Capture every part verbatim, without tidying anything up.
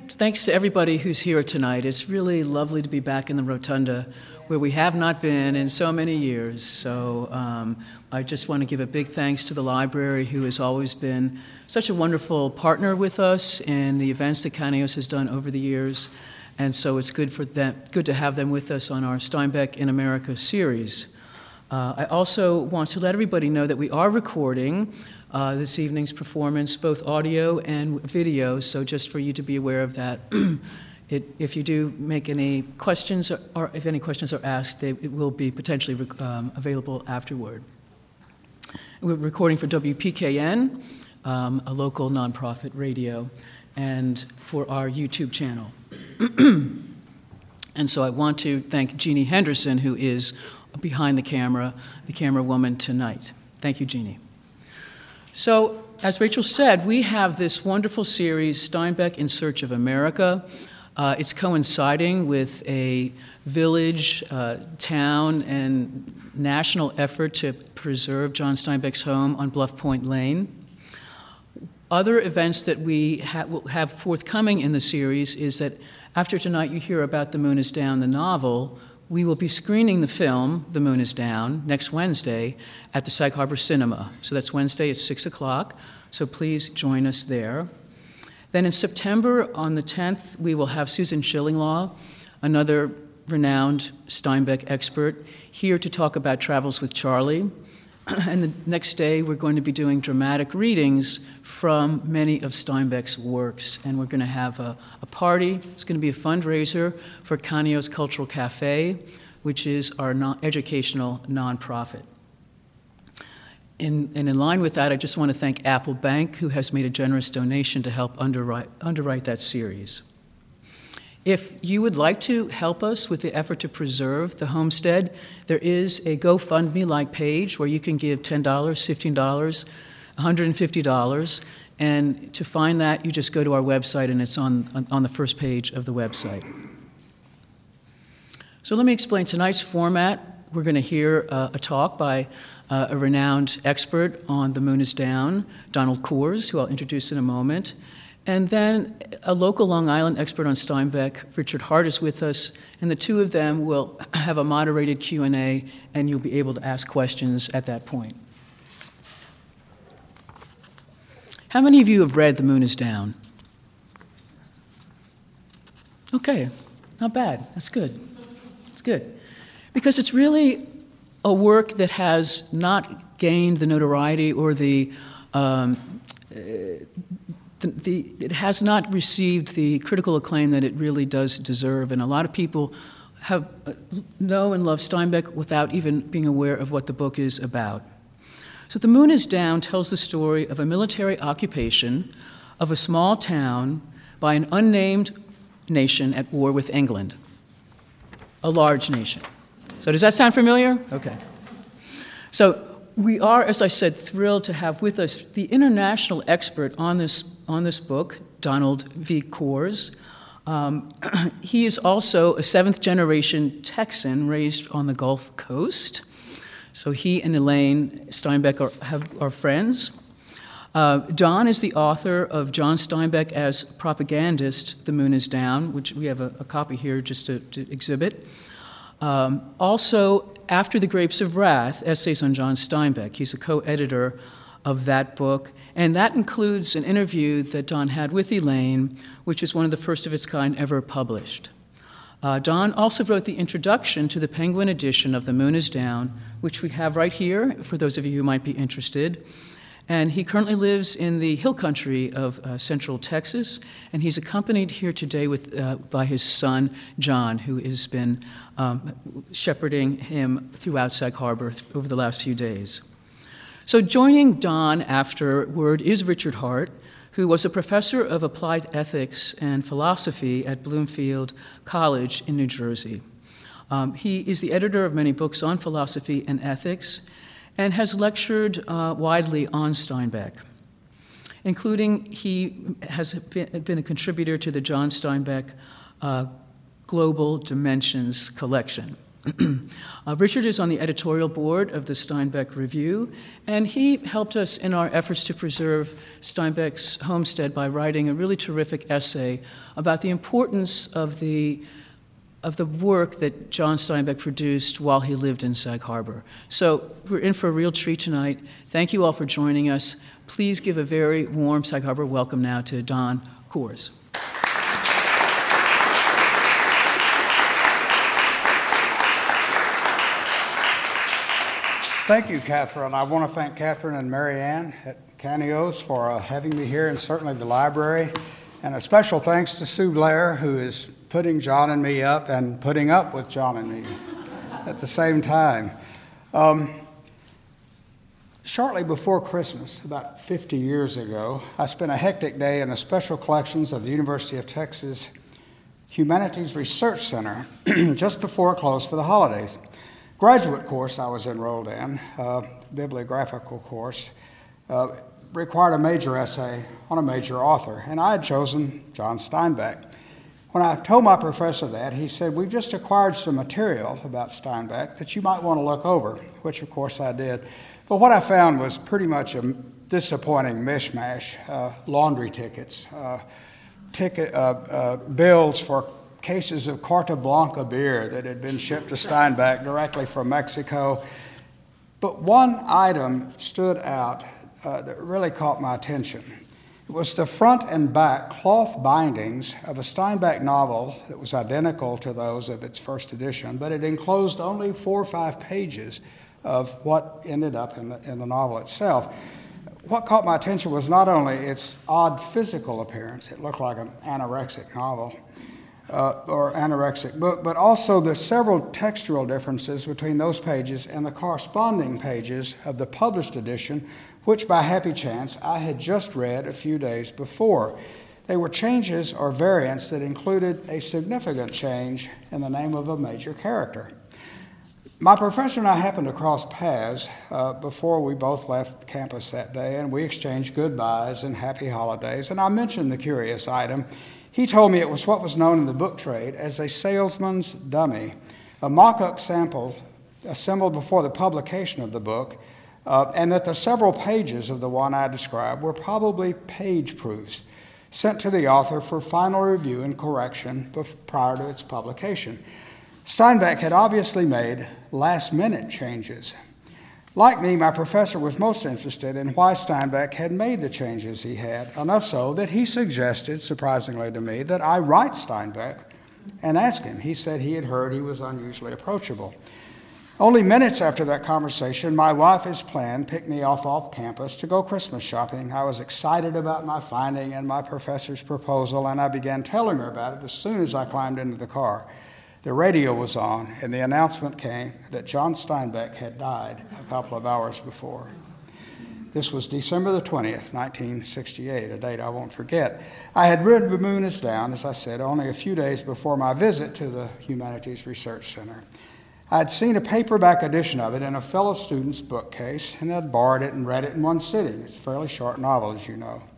thanks to everybody who's here tonight. It's really lovely to be back in the Rotunda, where we have not been in so many years. So um, I just want to give a big thanks to the library, who has always been such a wonderful partner with us in the events that Kanios has done over the years. And so it's good for them, good to have them with us on our Steinbeck in America series. Uh, I also want to let everybody know that we are recording uh, this evening's performance, both audio and video, so just for you to be aware of that. It, if you do make any questions, or, or if any questions are asked, they, it will be potentially rec- um, available afterward. We're recording for W P K N, um, a local nonprofit radio, and for our YouTube channel. And so I want to thank Jeannie Henderson, who is behind the camera, the camera woman tonight. Thank you, Jeannie. So, as Rachel said, we have this wonderful series, Steinbeck in Search of America. Uh, it's coinciding with a village, uh, town, and national effort to preserve John Steinbeck's home on Bluff Point Lane. Other events that we ha- will have forthcoming in the series is that after tonight you hear about The Moon is Down, the novel, we will be screening the film, The Moon is Down, next Wednesday at the Sag Harbor Cinema. So that's Wednesday at six o'clock, so please join us there. Then in September, on the tenth, we will have Susan Schillinglaw, another renowned Steinbeck expert, here to talk about Travels with Charlie. And the next day, we're going to be doing dramatic readings from many of Steinbeck's works. And we're going to have a, a party. It's going to be a fundraiser for Kanios Cultural Cafe, which is our non- educational nonprofit. In, and in line with that, I just want to thank Apple Bank, who has made a generous donation to help underwrite, underwrite that series. If you would like to help us with the effort to preserve the homestead, there is a GoFundMe-like page where you can give ten dollars, fifteen dollars, one hundred fifty dollars, and to find that, you just go to our website, and it's on, on, on the first page of the website. So let me explain tonight's format. We're going to hear uh, a talk by uh, a renowned expert on The Moon is Down, Donald Coors, who I'll introduce in a moment. And then a local Long Island expert on Steinbeck, Richard Hart, is with us, and the two of them will have a moderated Q and A, and you'll be able to ask questions at that point. How many of you have read The Moon is Down? Okay, not bad. That's good. It's good. Because it's really a work that has not gained the notoriety or the... Um, uh, The, the, it has not received the critical acclaim that it really does deserve, and a lot of people have uh, know and love Steinbeck without even being aware of what the book is about. So The Moon is Down tells the story of a military occupation of a small town by an unnamed nation at war with England, a large nation. So does that sound familiar? Okay. So we are, as I said, thrilled to have with us the international expert on this on this book, Donald V. Coors. Um, he is also a seventh-generation Texan raised on the Gulf Coast. So he and Elaine Steinbeck are, have, are friends. Uh, Don is the author of John Steinbeck as Propagandist, The Moon is Down, which we have a, a copy here just to, to exhibit. Um, also, After the Grapes of Wrath, Essays on John Steinbeck. He's a co-editor of that book, and that includes an interview that Don had with Elaine, which is one of the first of its kind ever published. Uh, Don also wrote the introduction to the Penguin edition of The Moon is Down, which we have right here, for those of you who might be interested. And he currently lives in the hill country of uh, central Texas, and he's accompanied here today with, uh, by his son, John, who has been um, shepherding him throughout Sag Harbor over the last few days. So joining Don afterward is Richard Hart, who was a professor of applied ethics and philosophy at Bloomfield College in New Jersey. Um, he is the editor of many books on philosophy and ethics, and has lectured uh, widely on Steinbeck, including he has been, been a contributor to the John Steinbeck uh, Global Dimensions collection. uh, Richard is on the editorial board of the Steinbeck Review, and he helped us in our efforts to preserve Steinbeck's homestead by writing a really terrific essay about the importance of the of the work that John Steinbeck produced while he lived in Sag Harbor. So we're in for a real treat tonight. Thank you all for joining us. Please give a very warm Sag Harbor welcome now to Don Coors. Thank you, Catherine. I want to thank Catherine and Mary Ann at Caneos for uh, having me here, and certainly the library. And a special thanks to Sue Blair, who is putting John and me up and putting up with John and me at the same time. Um, shortly before Christmas, about fifty years ago, I spent a hectic day in the special collections of the University of Texas Humanities Research Center just before it closed for the holidays. Graduate course I was enrolled in, uh, bibliographical course, uh, required a major essay on a major author, and I had chosen John Steinbeck. When I told my professor that, he said, "We've just acquired some material about Steinbeck that you might want to look over," which of course I did. But what I found was pretty much a disappointing mishmash, uh, laundry tickets, uh, ticket uh, uh, bills for cases of Carta Blanca beer that had been shipped to Steinbeck directly from Mexico. But one item stood out uh, that really caught my attention. It was the front and back cloth bindings of a Steinbeck novel that was identical to those of its first edition, but it enclosed only four or five pages of what ended up in the, in the novel itself. What caught my attention was not only its odd physical appearance, it looked like an anorexic novel, uh, or anorexic book, but also the several textual differences between those pages and the corresponding pages of the published edition, which by happy chance I had just read a few days before. They were changes or variants that included a significant change in the name of a major character. My professor and I happened to cross paths uh, before we both left campus that day, and we exchanged goodbyes and happy holidays, and I mentioned the curious item. He told me it was what was known in the book trade as a salesman's dummy, a mock-up sample assembled before the publication of the book, Uh, and that the several pages of the one I described were probably page proofs sent to the author for final review and correction bef- prior to its publication. Steinbeck had obviously made last-minute changes. Like me, my professor was most interested in why Steinbeck had made the changes he had, enough so that he suggested, surprisingly to me, that I write Steinbeck and ask him. He said he had heard he was unusually approachable. Only minutes after that conversation, my wife, as planned, picked me off off campus to go Christmas shopping. I was excited about my finding and my professor's proposal, and I began telling her about it as soon as I climbed into the car. The radio was on, and the announcement came that John Steinbeck had died a couple of hours before. This was December the twentieth, nineteen sixty-eight, a date I won't forget. I had read The Moon is Down, as I said, only a few days before my visit to the Humanities Research Center. I'd seen a paperback edition of it in a fellow student's bookcase, and I'd borrowed it and read it in one sitting. It's a fairly short novel, as you know.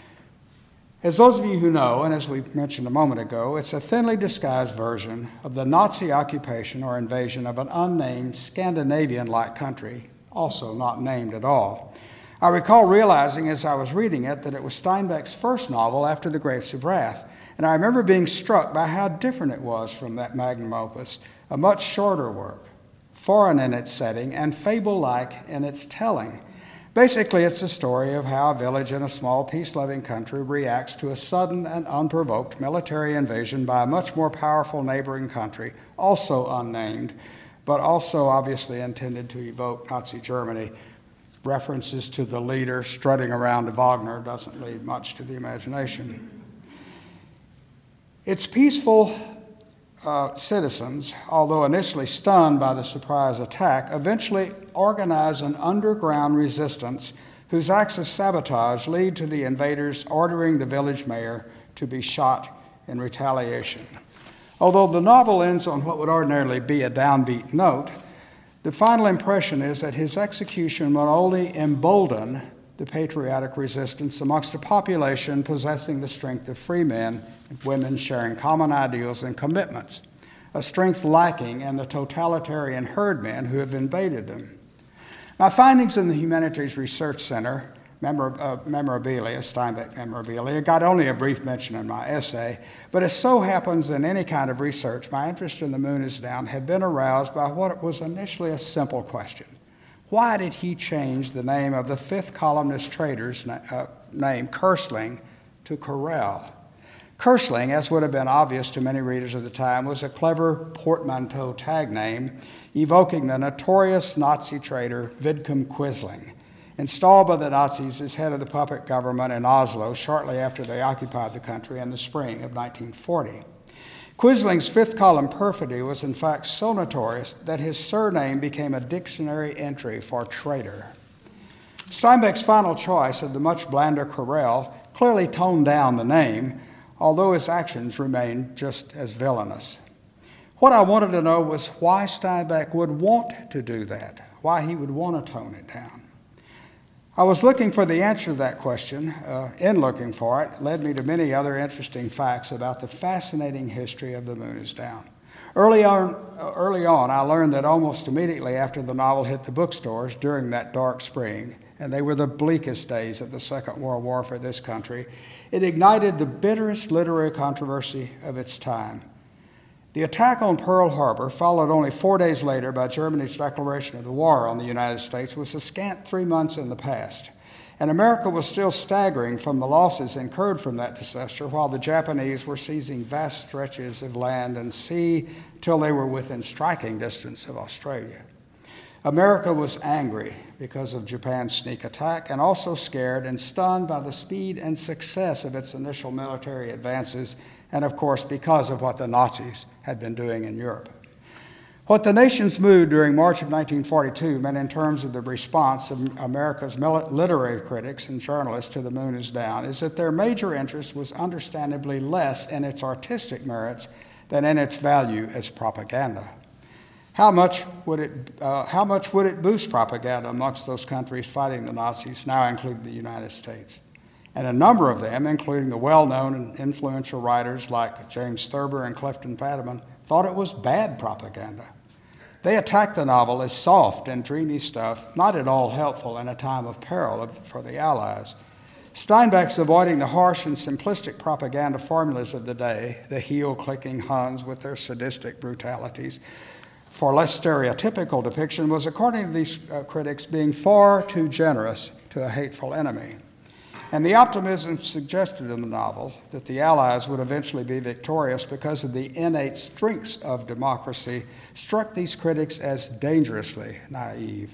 As those of you who know, and as we mentioned a moment ago, it's a thinly disguised version of the Nazi occupation or invasion of an unnamed Scandinavian-like country, also not named at all. I recall realizing as I was reading it that it was Steinbeck's first novel after The Grapes of Wrath, and I remember being struck by how different it was from that magnum opus, a much shorter work, foreign in its setting and fable-like in its telling. Basically, it's a story of how a village in a small, peace-loving country reacts to a sudden and unprovoked military invasion by a much more powerful neighboring country, also unnamed, but also obviously intended to evoke Nazi Germany. References to the leader strutting around to Wagner doesn't leave much to the imagination. Its peaceful Uh, citizens, although initially stunned by the surprise attack, eventually organize an underground resistance whose acts of sabotage lead to the invaders ordering the village mayor to be shot in retaliation. Although the novel ends on what would ordinarily be a downbeat note, the final impression is that his execution will only embolden the patriotic resistance amongst a population possessing the strength of free men and women sharing common ideals and commitments. a strength lacking in the totalitarian herdmen who have invaded them. My findings in the Humanities Research Center, memor- uh, memorabilia, Steinbeck memorabilia, got only a brief mention in my essay, but as so happens in any kind of research, my interest in the moon is down had been aroused by what was initially a simple question. Why did he change the name of the fifth columnist trader's na- uh, name, Kersling, to Corral? Kersling, as would have been obvious to many readers of the time, was a clever portmanteau tag name evoking the notorious Nazi trader Vidkun Quisling, installed by the Nazis as head of the puppet government in Oslo shortly after they occupied the country in the spring of nineteen forty. Quisling's fifth column perfidy was in fact so notorious that his surname became a dictionary entry for traitor. Steinbeck's final choice of the much blander Corral clearly toned down the name, although his actions remained just as villainous. What I wanted to know was why Steinbeck would want to do that, why he would want to tone it down. I was looking for the answer to that question. Uh, in looking for it, led me to many other interesting facts about the fascinating history of The Moon is Down. Early on, uh, early on, I learned that almost immediately after the novel hit the bookstores during that dark spring, and they were the bleakest days of the Second World War for this country, it ignited the bitterest literary controversy of its time. The attack on Pearl Harbor, followed only four days later by Germany's declaration of the war on the United States, was a scant three months in the past. And America was still staggering from the losses incurred from that disaster, while the Japanese were seizing vast stretches of land and sea till they were within striking distance of Australia. America was angry because of Japan's sneak attack and also scared and stunned by the speed and success of its initial military advances, and of course because of what the Nazis had been doing in Europe. What the nation's mood during March of nineteen forty-two meant in terms of the response of America's literary critics and journalists to The Moon is Down is that their major interest was understandably less in its artistic merits than in its value as propaganda. How much would it, uh, how much would it boost propaganda amongst those countries fighting the Nazis, now including the United States? And a number of them, including the well-known and influential writers like James Thurber and Clifton Fadiman, thought it was bad propaganda. They attacked the novel as soft and dreamy stuff, not at all helpful in a time of peril for the Allies. Steinbeck's avoiding the harsh and simplistic propaganda formulas of the day, the heel-clicking Huns with their sadistic brutalities, for less stereotypical depiction, was, according to these uh, critics, being far too generous to a hateful enemy. And the optimism suggested in the novel that the Allies would eventually be victorious because of the innate strengths of democracy struck these critics as dangerously naive.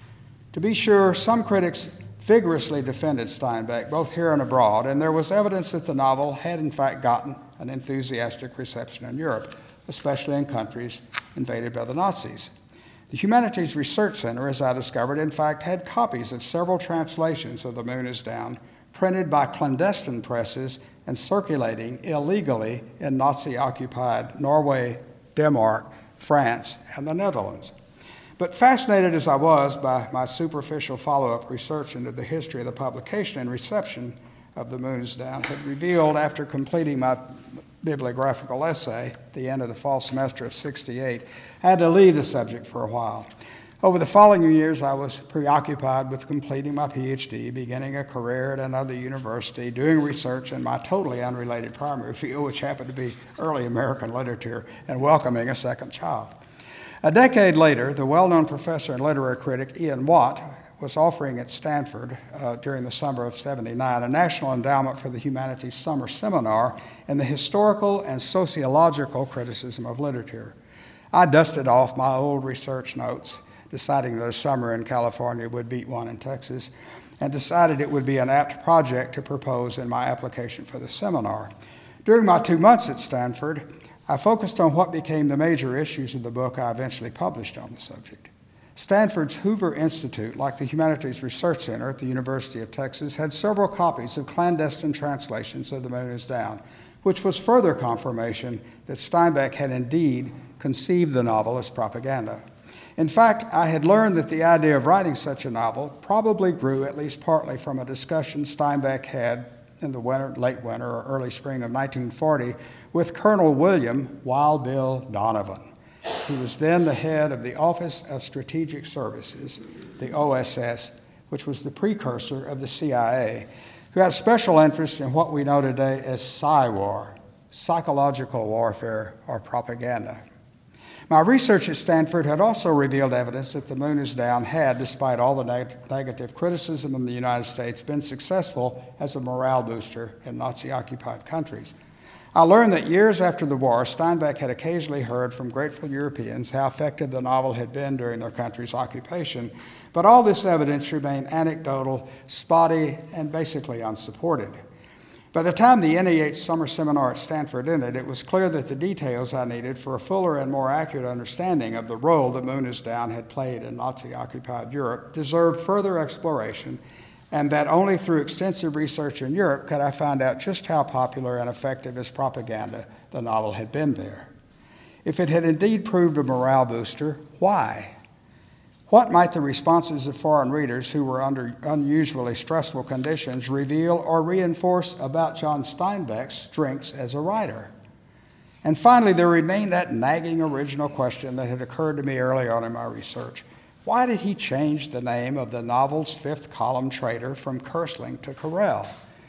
To be sure, some critics vigorously defended Steinbeck, both here and abroad, and there was evidence that the novel had in fact gotten an enthusiastic reception in Europe, especially in countries invaded by the Nazis. The Humanities Research Center, as I discovered, in fact had copies of several translations of The Moon is Down, printed by clandestine presses and circulating illegally in Nazi-occupied Norway, Denmark, France, and the Netherlands. But fascinated as I was by my superficial follow-up research into the history of the publication and reception of The Moon is Down, had revealed after completing my bibliographical essay at the end of the fall semester of sixty-eight, I had to leave the subject for a while. Over the following years, I was preoccupied with completing my P H D, beginning a career at another university, doing research in my totally unrelated primary field, which happened to be early American literature, and welcoming a second child. A decade later, the well-known professor and literary critic Ian Watt was offering at Stanford uh, during the summer of seventy-nine a National Endowment for the Humanities Summer Seminar in the historical and sociological criticism of literature. I dusted off my old research notes, deciding that a summer in California would beat one in Texas, and decided it would be an apt project to propose in my application for the seminar. During my two months at Stanford, I focused on what became the major issues of the book I eventually published on the subject. Stanford's Hoover Institute, like the Humanities Research Center at the University of Texas, had several copies of clandestine translations of The Moon is Down, which was further confirmation that Steinbeck had indeed conceived the novel as propaganda. In fact, I had learned that the idea of writing such a novel probably grew at least partly from a discussion Steinbeck had in the winter, late winter or early spring of nineteen forty with Colonel William Wild Bill Donovan. He was then the head of the Office of Strategic Services, the O S S, which was the precursor of the C I A, who had special interest in what we know today as Psy-War, psychological warfare or propaganda. My research at Stanford had also revealed evidence that the moon is down had, despite all the neg- negative criticism in the United States, been successful as a morale booster in Nazi-occupied countries. I learned that years after the war, Steinbeck had occasionally heard from grateful Europeans how effective the novel had been during their country's occupation, but all this evidence remained anecdotal, spotty, and basically unsupported. By the time the N E H summer seminar at Stanford ended, it was clear that the details I needed for a fuller and more accurate understanding of the role the moon is down had played in Nazi-occupied Europe deserved further exploration, and that only through extensive research in Europe could I find out just how popular and effective as propaganda the novel had been there. If it had indeed proved a morale booster, why? What might the responses of foreign readers who were under unusually stressful conditions reveal or reinforce about John Steinbeck's strengths as a writer? And finally, there remained that nagging original question that had occurred to me early on in my research. Why did he change the name of the novel's fifth column trader from Kersling to Carrel?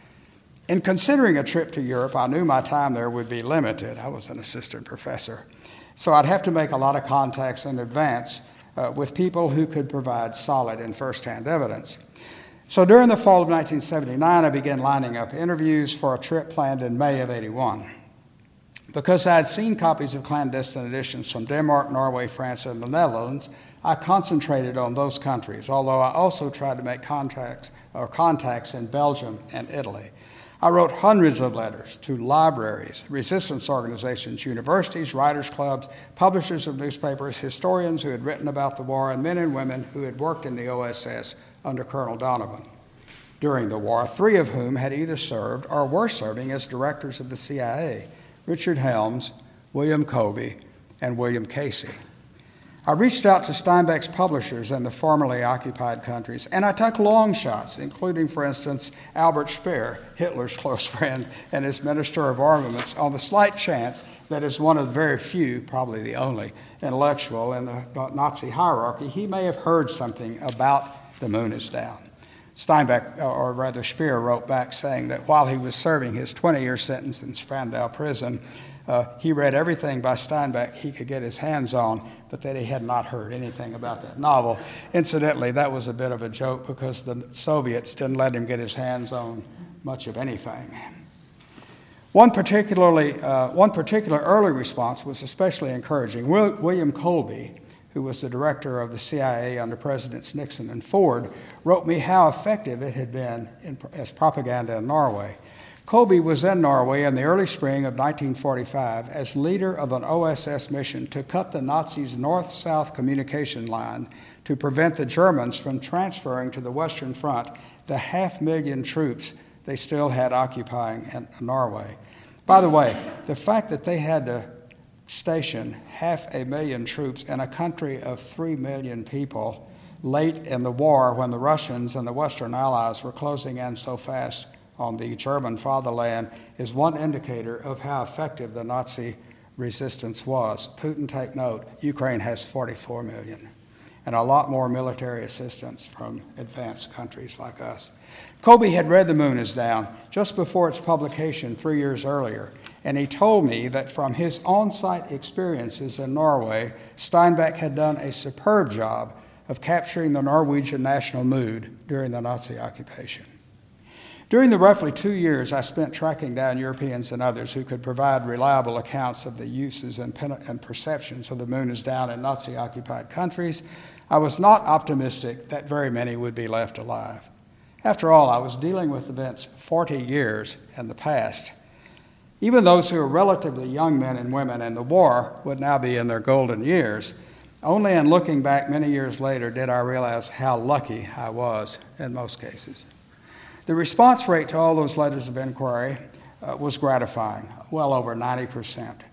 In considering a trip to Europe, I knew my time there would be limited. I was an assistant professor. So I'd have to make a lot of contacts in advance Uh, with people who could provide solid and first-hand evidence. So during the fall of nineteen seventy-nine, I began lining up interviews for a trip planned in May of eighty-one. Because I had seen copies of clandestine editions from Denmark, Norway, France, and the Netherlands, I concentrated on those countries, although I also tried to make contacts or contacts in Belgium and Italy. I wrote hundreds of letters to libraries, resistance organizations, universities, writers' clubs, publishers of newspapers, historians who had written about the war, and men and women who had worked in the O S S under Colonel Donovan during the war, three of whom had either served or were serving as directors of the C I A, Richard Helms, William Colby, and William Casey. I reached out to Steinbeck's publishers in the formerly occupied countries, and I took long shots, including, for instance, Albert Speer, Hitler's close friend and his Minister of Armaments, on the slight chance that as one of the very few, probably the only, intellectual in the Nazi hierarchy, he may have heard something about the moon is down. Steinbeck, or rather Speer, wrote back saying that while he was serving his twenty-year sentence in Spandau prison, uh, he read everything by Steinbeck he could get his hands on, but that he had not heard anything about that novel. Incidentally, that was a bit of a joke because the Soviets didn't let him get his hands on much of anything. One particularly, uh, one particular early response was especially encouraging. Will, William Colby, who was the director of the C I A under Presidents Nixon and Ford, wrote me how effective it had been in, as propaganda in Norway. Colby was in Norway in the early spring of nineteen forty-five as leader of an O S S mission to cut the Nazis' north-south communication line to prevent the Germans from transferring to the Western Front the half million troops they still had occupying in Norway. By the way, the fact that they had to station half a million troops in a country of three million people late in the war when the Russians and the Western Allies were closing in so fast on the German fatherland is one indicator of how effective the Nazi resistance was. Putin, take note, Ukraine has forty-four million, and a lot more military assistance from advanced countries like us. Colby had read The Moon is Down just before its publication three years earlier, and he told me that from his on-site experiences in Norway, Steinbeck had done a superb job of capturing the Norwegian national mood during the Nazi occupation. During the roughly two years I spent tracking down Europeans and others who could provide reliable accounts of the uses and, pen- and perceptions of the moon is down in Nazi-occupied countries, I was not optimistic that very many would be left alive. After all, I was dealing with events forty years in the past. Even those who were relatively young men and women in the war would now be in their golden years. Only in looking back many years later did I realize how lucky I was in most cases. The response rate to all those letters of inquiry uh, was gratifying, well over ninety percent.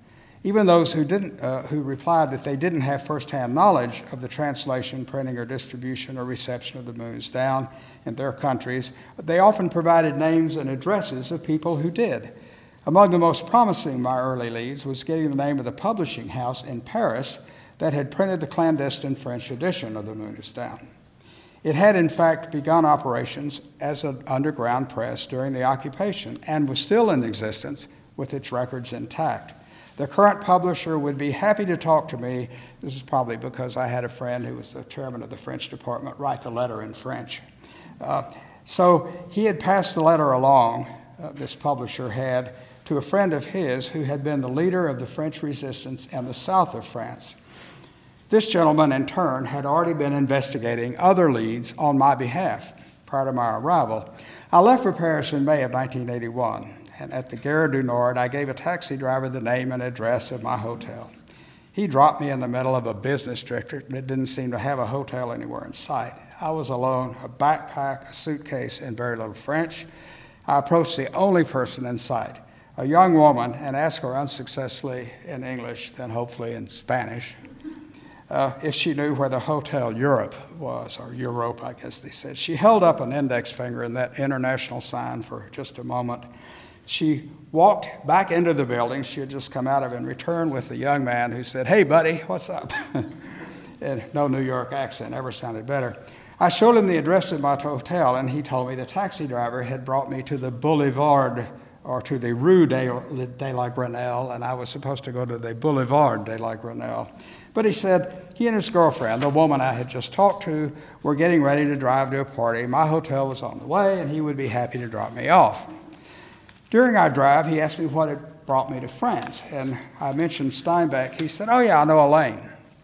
Even those who didn't, uh, who replied that they didn't have firsthand knowledge of the translation, printing, or distribution or reception of the Moon is Down in their countries, they often provided names and addresses of people who did. Among the most promising of my early leads was getting the name of the publishing house in Paris that had printed the clandestine French edition of The Moon is Down. It had, in fact, begun operations as an underground press during the occupation and was still in existence with its records intact. The current publisher would be happy to talk to me. This is probably because I had a friend who was the chairman of the French department write the letter in French. Uh, so he had passed the letter along, uh, this publisher had, to a friend of his who had been the leader of the French resistance in the south of France. This gentleman, in turn, had already been investigating other leads on my behalf prior to my arrival. I left for Paris in May of nineteen eighty-one, and at the Gare du Nord, I gave a taxi driver the name and address of my hotel. He dropped me in the middle of a business district that didn't seem to have a hotel anywhere in sight. I was alone, a backpack, a suitcase, and very little French. I approached the only person in sight, a young woman, and asked her unsuccessfully in English, then hopefully in Spanish, Uh, if she knew where the Hotel Europe was, or Europe, I guess they said. She held up an index finger in that international sign for just a moment. She walked back into the building she had just come out of and returned with the young man who said, "Hey, buddy, what's up?" And no New York accent ever sounded better. I showed him the address of my hotel, and he told me the taxi driver had brought me to the Boulevard, or to the Rue de, de la Grenelle, and I was supposed to go to the Boulevard de la Grenelle. But he said he and his girlfriend, the woman I had just talked to, were getting ready to drive to a party. My hotel was on the way, and he would be happy to drop me off. During our drive, he asked me what had brought me to France, and I mentioned Steinbeck. He said, "Oh, yeah, I know Elaine."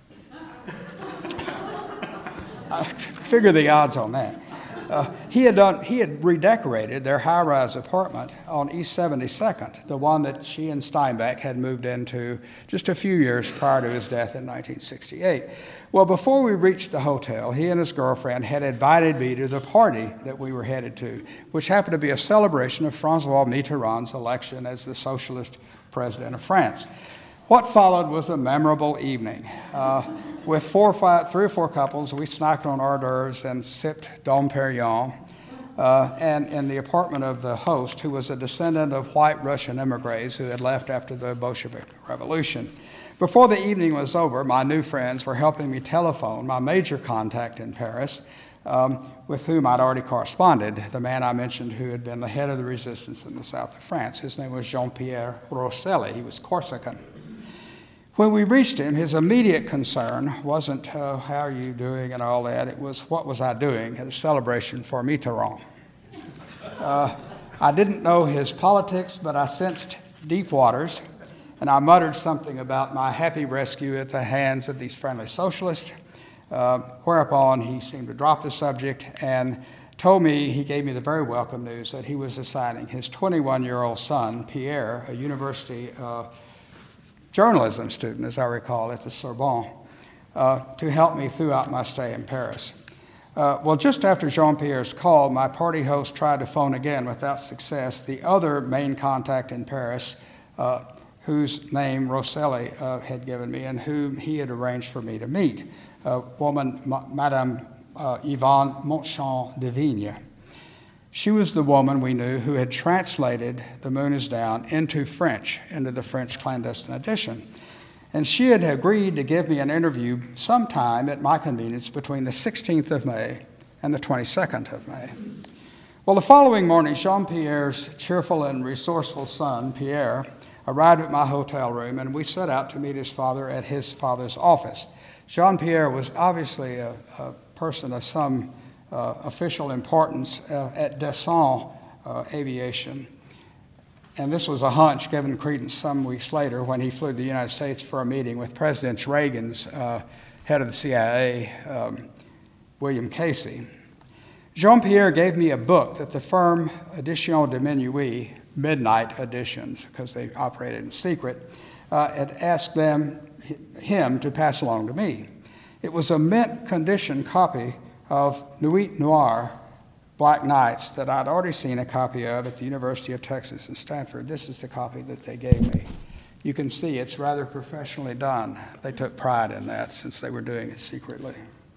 I figure the odds on that. Uh, he had done. He had redecorated their high-rise apartment on East seventy-second, the one that she and Steinbeck had moved into just a few years prior to his death in nineteen sixty-eight. Well, before we reached the hotel, he and his girlfriend had invited me to the party that we were headed to, which happened to be a celebration of François Mitterrand's election as the socialist president of France. What followed was a memorable evening. Uh, with four or five, three or four couples, we snacked on hors d'oeuvres and sipped Dom Perignon, uh, and in the apartment of the host, who was a descendant of white Russian emigres who had left after the Bolshevik Revolution. Before the evening was over, my new friends were helping me telephone my major contact in Paris, um, with whom I'd already corresponded, the man I mentioned who had been the head of the resistance in the south of France. His name was Jean-Pierre Rosselli. He was Corsican. When we reached him, his immediate concern wasn't uh, how are you doing and all that. It was what was I doing at a celebration for Mitterrand. Uh, I didn't know his politics, but I sensed deep waters, and I muttered something about my happy rescue at the hands of these friendly socialists, uh, whereupon he seemed to drop the subject and told me, he gave me the very welcome news that he was assigning his twenty-one-year-old son, Pierre, a university uh, journalism student, as I recall, at the Sorbonne, uh, to help me throughout my stay in Paris. Uh, well, just after Jean-Pierre's call, my party host tried to phone again without success the other main contact in Paris, uh, whose name Rosselli uh, had given me and whom he had arranged for me to meet, a woman, Ma- Madame uh, Yvonne Montchamp de Vigne. She was the woman we knew who had translated The Moon is Down into French, into the French clandestine edition. And she had agreed to give me an interview sometime at my convenience between the sixteenth of May and the twenty-second of May. Well, the following morning, Jean-Pierre's cheerful and resourceful son, Pierre, arrived at my hotel room, and we set out to meet his father at his father's office. Jean-Pierre was obviously a, a person of some Uh, official importance uh, at Dassault uh, Aviation. And this was a hunch given credence some weeks later when he flew to the United States for a meeting with President Reagan's uh, head of the C I A, um, William Casey. Jean-Pierre gave me a book that the firm Edition de Minuit, Midnight Editions, because they operated in secret, uh, had asked them, him to pass along to me. It was a mint condition copy of Nuit Noire, Black Nights, that I'd already seen a copy of at the University of Texas in Stanford. This is the copy that they gave me. You can see it's rather professionally done. They took pride in that since they were doing it secretly.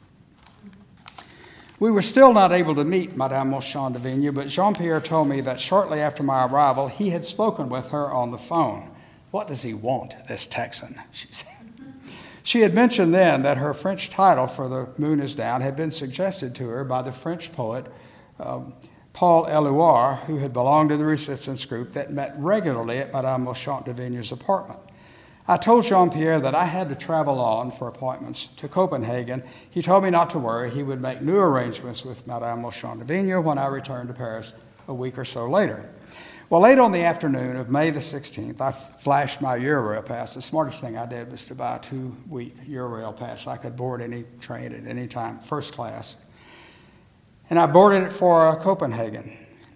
We were still not able to meet Madame Monchamp de Vigne, but Jean-Pierre told me that shortly after my arrival, he had spoken with her on the phone. "What does he want, this Texan?" she said. She had mentioned then that her French title for The Moon is Down had been suggested to her by the French poet um, Paul Éluard, who had belonged to the resistance group that met regularly at Madame Monchamp de Vigne's apartment. I told Jean-Pierre that I had to travel on for appointments to Copenhagen. He told me not to worry. He would make new arrangements with Madame Monchamp de Vigne when I returned to Paris a week or so later. Well, late on the afternoon of May the sixteenth, I flashed my Eurail pass. The smartest thing I did was to buy a two-week Eurail pass. I could board any train at any time, first class. And I boarded it for uh, Copenhagen.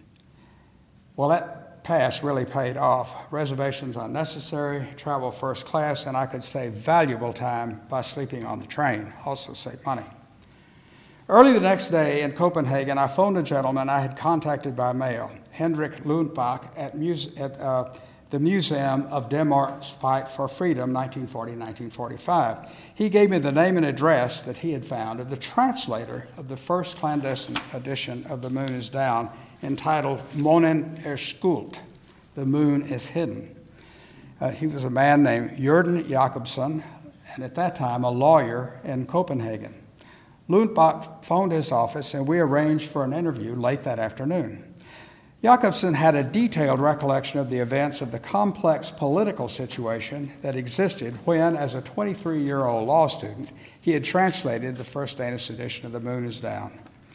Well, that pass really paid off. Reservations unnecessary, travel first class, and I could save valuable time by sleeping on the train, also save money. Early the next day in Copenhagen, I phoned a gentleman I had contacted by mail, Hendrik Lundbach, at, muse- at uh, the Museum of Denmark's Fight for Freedom, nineteen forty to nineteen forty-five. He gave me the name and address that he had found of the translator of the first clandestine edition of The Moon is Down, entitled Månen er skjult, The Moon is Hidden. Uh, he was a man named Jørgen Jacobsen, and at that time a lawyer in Copenhagen. Lundbach phoned his office, and we arranged for an interview late that afternoon. Jacobsen had a detailed recollection of the events of the complex political situation that existed when, as a twenty-three-year-old law student, he had translated the first Danish edition of The Moon is Down.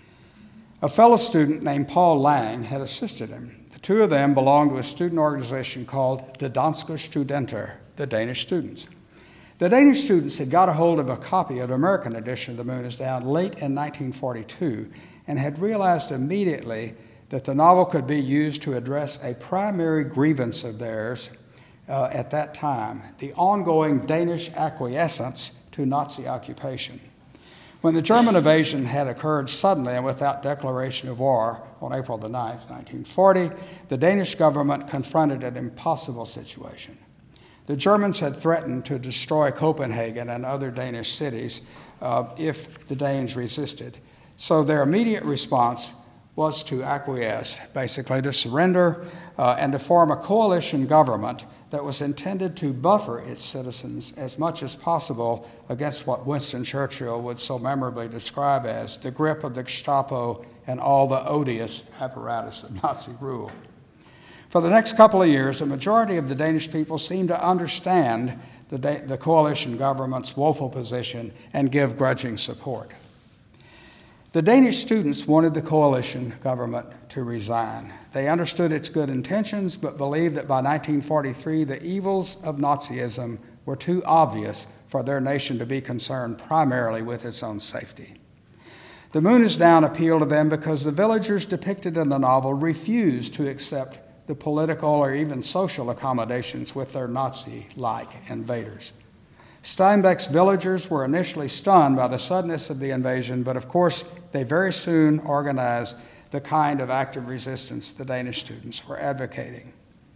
A fellow student named Paul Lang had assisted him. The two of them belonged to a student organization called De Danske Studenter, the Danish students. The Danish students had got a hold of a copy of the American edition of The Moon is Down late in nineteen forty-two and had realized immediately that the novel could be used to address a primary grievance of theirs uh, at that time, the ongoing Danish acquiescence to Nazi occupation. When the German invasion had occurred suddenly and without declaration of war on April the ninth, nineteen forty, the Danish government confronted an impossible situation. The Germans had threatened to destroy Copenhagen and other Danish cities uh, if the Danes resisted. So their immediate response was to acquiesce, basically to surrender uh, and to form a coalition government that was intended to buffer its citizens as much as possible against what Winston Churchill would so memorably describe as the grip of the Gestapo and all the odious apparatus of Nazi rule. For the next couple of years, a majority of the Danish people seemed to understand the, da- the coalition government's woeful position and give grudging support. The Danish students wanted the coalition government to resign. They understood its good intentions, but believed that by nineteen forty-three, the evils of Nazism were too obvious for their nation to be concerned primarily with its own safety. The Moon is Down appealed to them because the villagers depicted in the novel refused to accept the political or even social accommodations with their Nazi-like invaders. Steinbeck's villagers were initially stunned by the suddenness of the invasion, but of course they very soon organized the kind of active resistance the Danish students were advocating.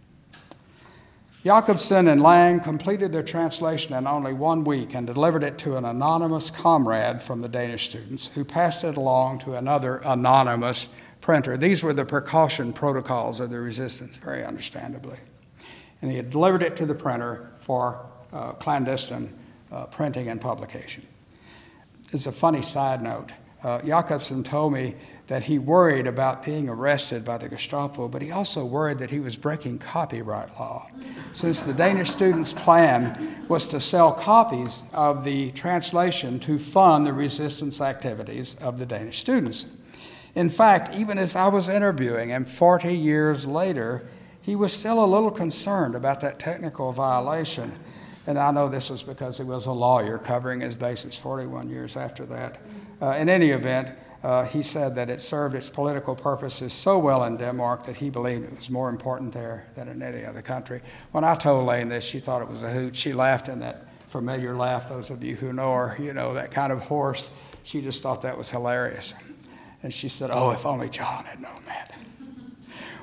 Jacobsen and Lang completed their translation in only one week and delivered it to an anonymous comrade from the Danish students who passed it along to another anonymous printer. These were the precaution protocols of the resistance, very understandably. And he had delivered it to the printer for uh, clandestine uh, printing and publication. As a funny side note, uh, Jacobsen told me that he worried about being arrested by the Gestapo, but he also worried that he was breaking copyright law, since the Danish students' plan was to sell copies of the translation to fund the resistance activities of the Danish students. In fact, even as I was interviewing him forty years later, he was still a little concerned about that technical violation. And I know this was because he was a lawyer covering his bases forty-one years after that. Uh, in any event, Uh, he said that it served its political purposes so well in Denmark that he believed it was more important there than in any other country. When I told Lane this, she thought it was a hoot. She laughed in that familiar laugh, those of you who know her, you know, that kind of hoarse. She just thought that was hilarious. And she said, "Oh, if only John had known that."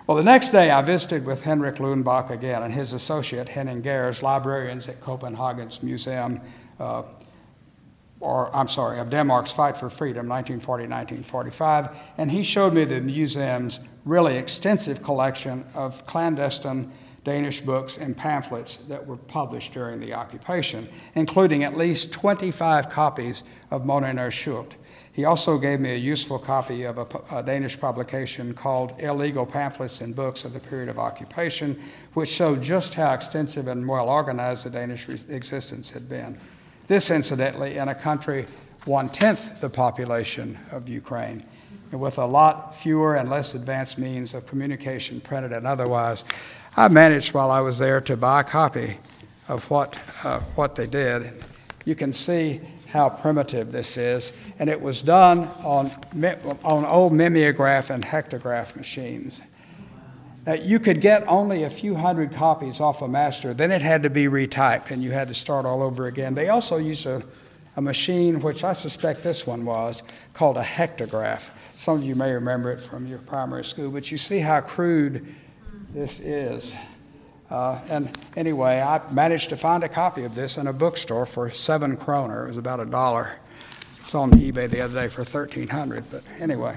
Well, the next day I visited with Henrik Lundbach again and his associate Henning Gers, librarians at Copenhagen's Museum, uh, or I'm sorry, of Denmark's Fight for Freedom, nineteen forty to nineteen forty-five, and he showed me the museum's really extensive collection of clandestine Danish books and pamphlets that were published during the occupation, including at least twenty-five copies of Montaner Schult. He also gave me a useful copy of a, a Danish publication called Illegal Pamphlets and Books of the Period of Occupation, which showed just how extensive and well organized the Danish re- existence had been. This, incidentally, in a country one-tenth the population of Ukraine, and with a lot fewer and less advanced means of communication, printed and otherwise. I managed while I was there to buy a copy of what uh, what they did. You can see how primitive this is, and it was done on on old mimeograph and hectograph machines. Now, you could get only a few hundred copies off a master, then it had to be retyped, and you had to start all over again. They also used a, a machine, which I suspect this one was, called a hectograph. Some of you may remember it from your primary school, but you see how crude this is. Uh, and anyway, I managed to find a copy of this in a bookstore for seven kroner. It was about a dollar. It's on eBay the other day for thirteen hundred, but anyway.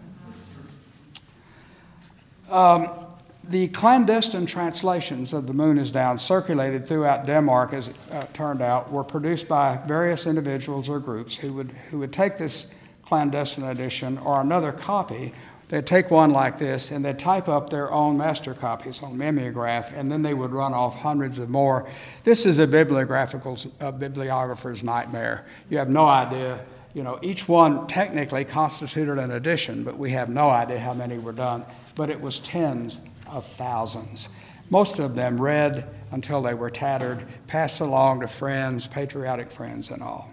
Um, the clandestine translations of The Moon is Down, circulated throughout Denmark, as it uh, turned out, were produced by various individuals or groups who would who would take this clandestine edition or another copy. They'd take one like this and they'd type up their own master copies on mimeograph, and then they would run off hundreds of more. This is a bibliographical a bibliographer's nightmare. You have no idea. You know, each one technically constituted an edition, but we have no idea how many were done. But it was tens of thousands. Most of them read until they were tattered, passed along to friends, patriotic friends and all.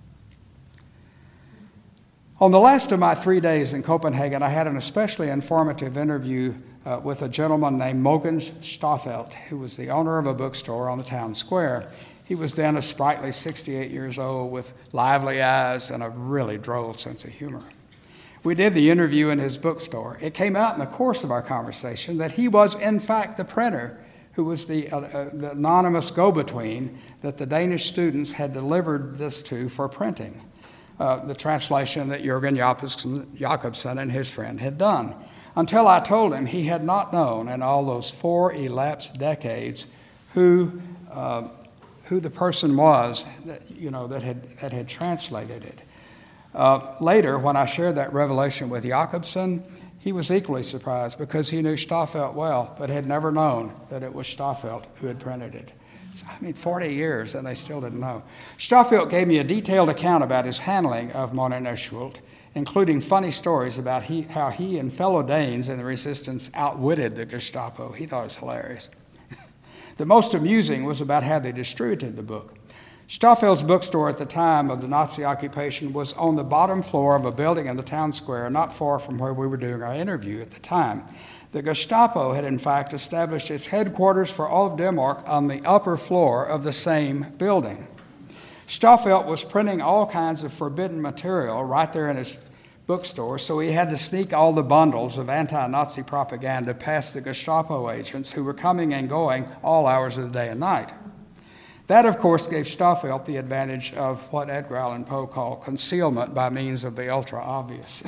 On the last of my three days in Copenhagen, I had an especially informative interview uh, with a gentleman named Mogens Stoffelt, who was the owner of a bookstore on the town square. He was then a sprightly sixty-eight years old with lively eyes and a really droll sense of humor. We did the interview in his bookstore. It came out in the course of our conversation that he was, in fact, the printer who was the, uh, uh, the anonymous go-between that the Danish students had delivered this to for printing. Uh, the translation that Jürgen Jakobsen and his friend had done, until I told him he had not known in all those four elapsed decades who uh, who the person was that you know that had that had translated it. Uh, later, when I shared that revelation with Jakobsen, he was equally surprised because he knew Stoffelt well, but had never known that it was Stoffelt who had printed it. So, I mean, forty years, and they still didn't know. Stoffelt gave me a detailed account about his handling of Montaner Schult, including funny stories about he, how he and fellow Danes in the resistance outwitted the Gestapo. He thought it was hilarious. The most amusing was about how they distributed the book. Stoffelt's bookstore at the time of the Nazi occupation was on the bottom floor of a building in the town square, not far from where we were doing our interview at the time. The Gestapo had in fact established its headquarters for all of Denmark on the upper floor of the same building. Stoffelt was printing all kinds of forbidden material right there in his bookstore, so he had to sneak all the bundles of anti-Nazi propaganda past the Gestapo agents who were coming and going all hours of the day and night. That, of course, gave Stoffelt the advantage of what Edgar Allan Poe called concealment by means of the ultra-obvious.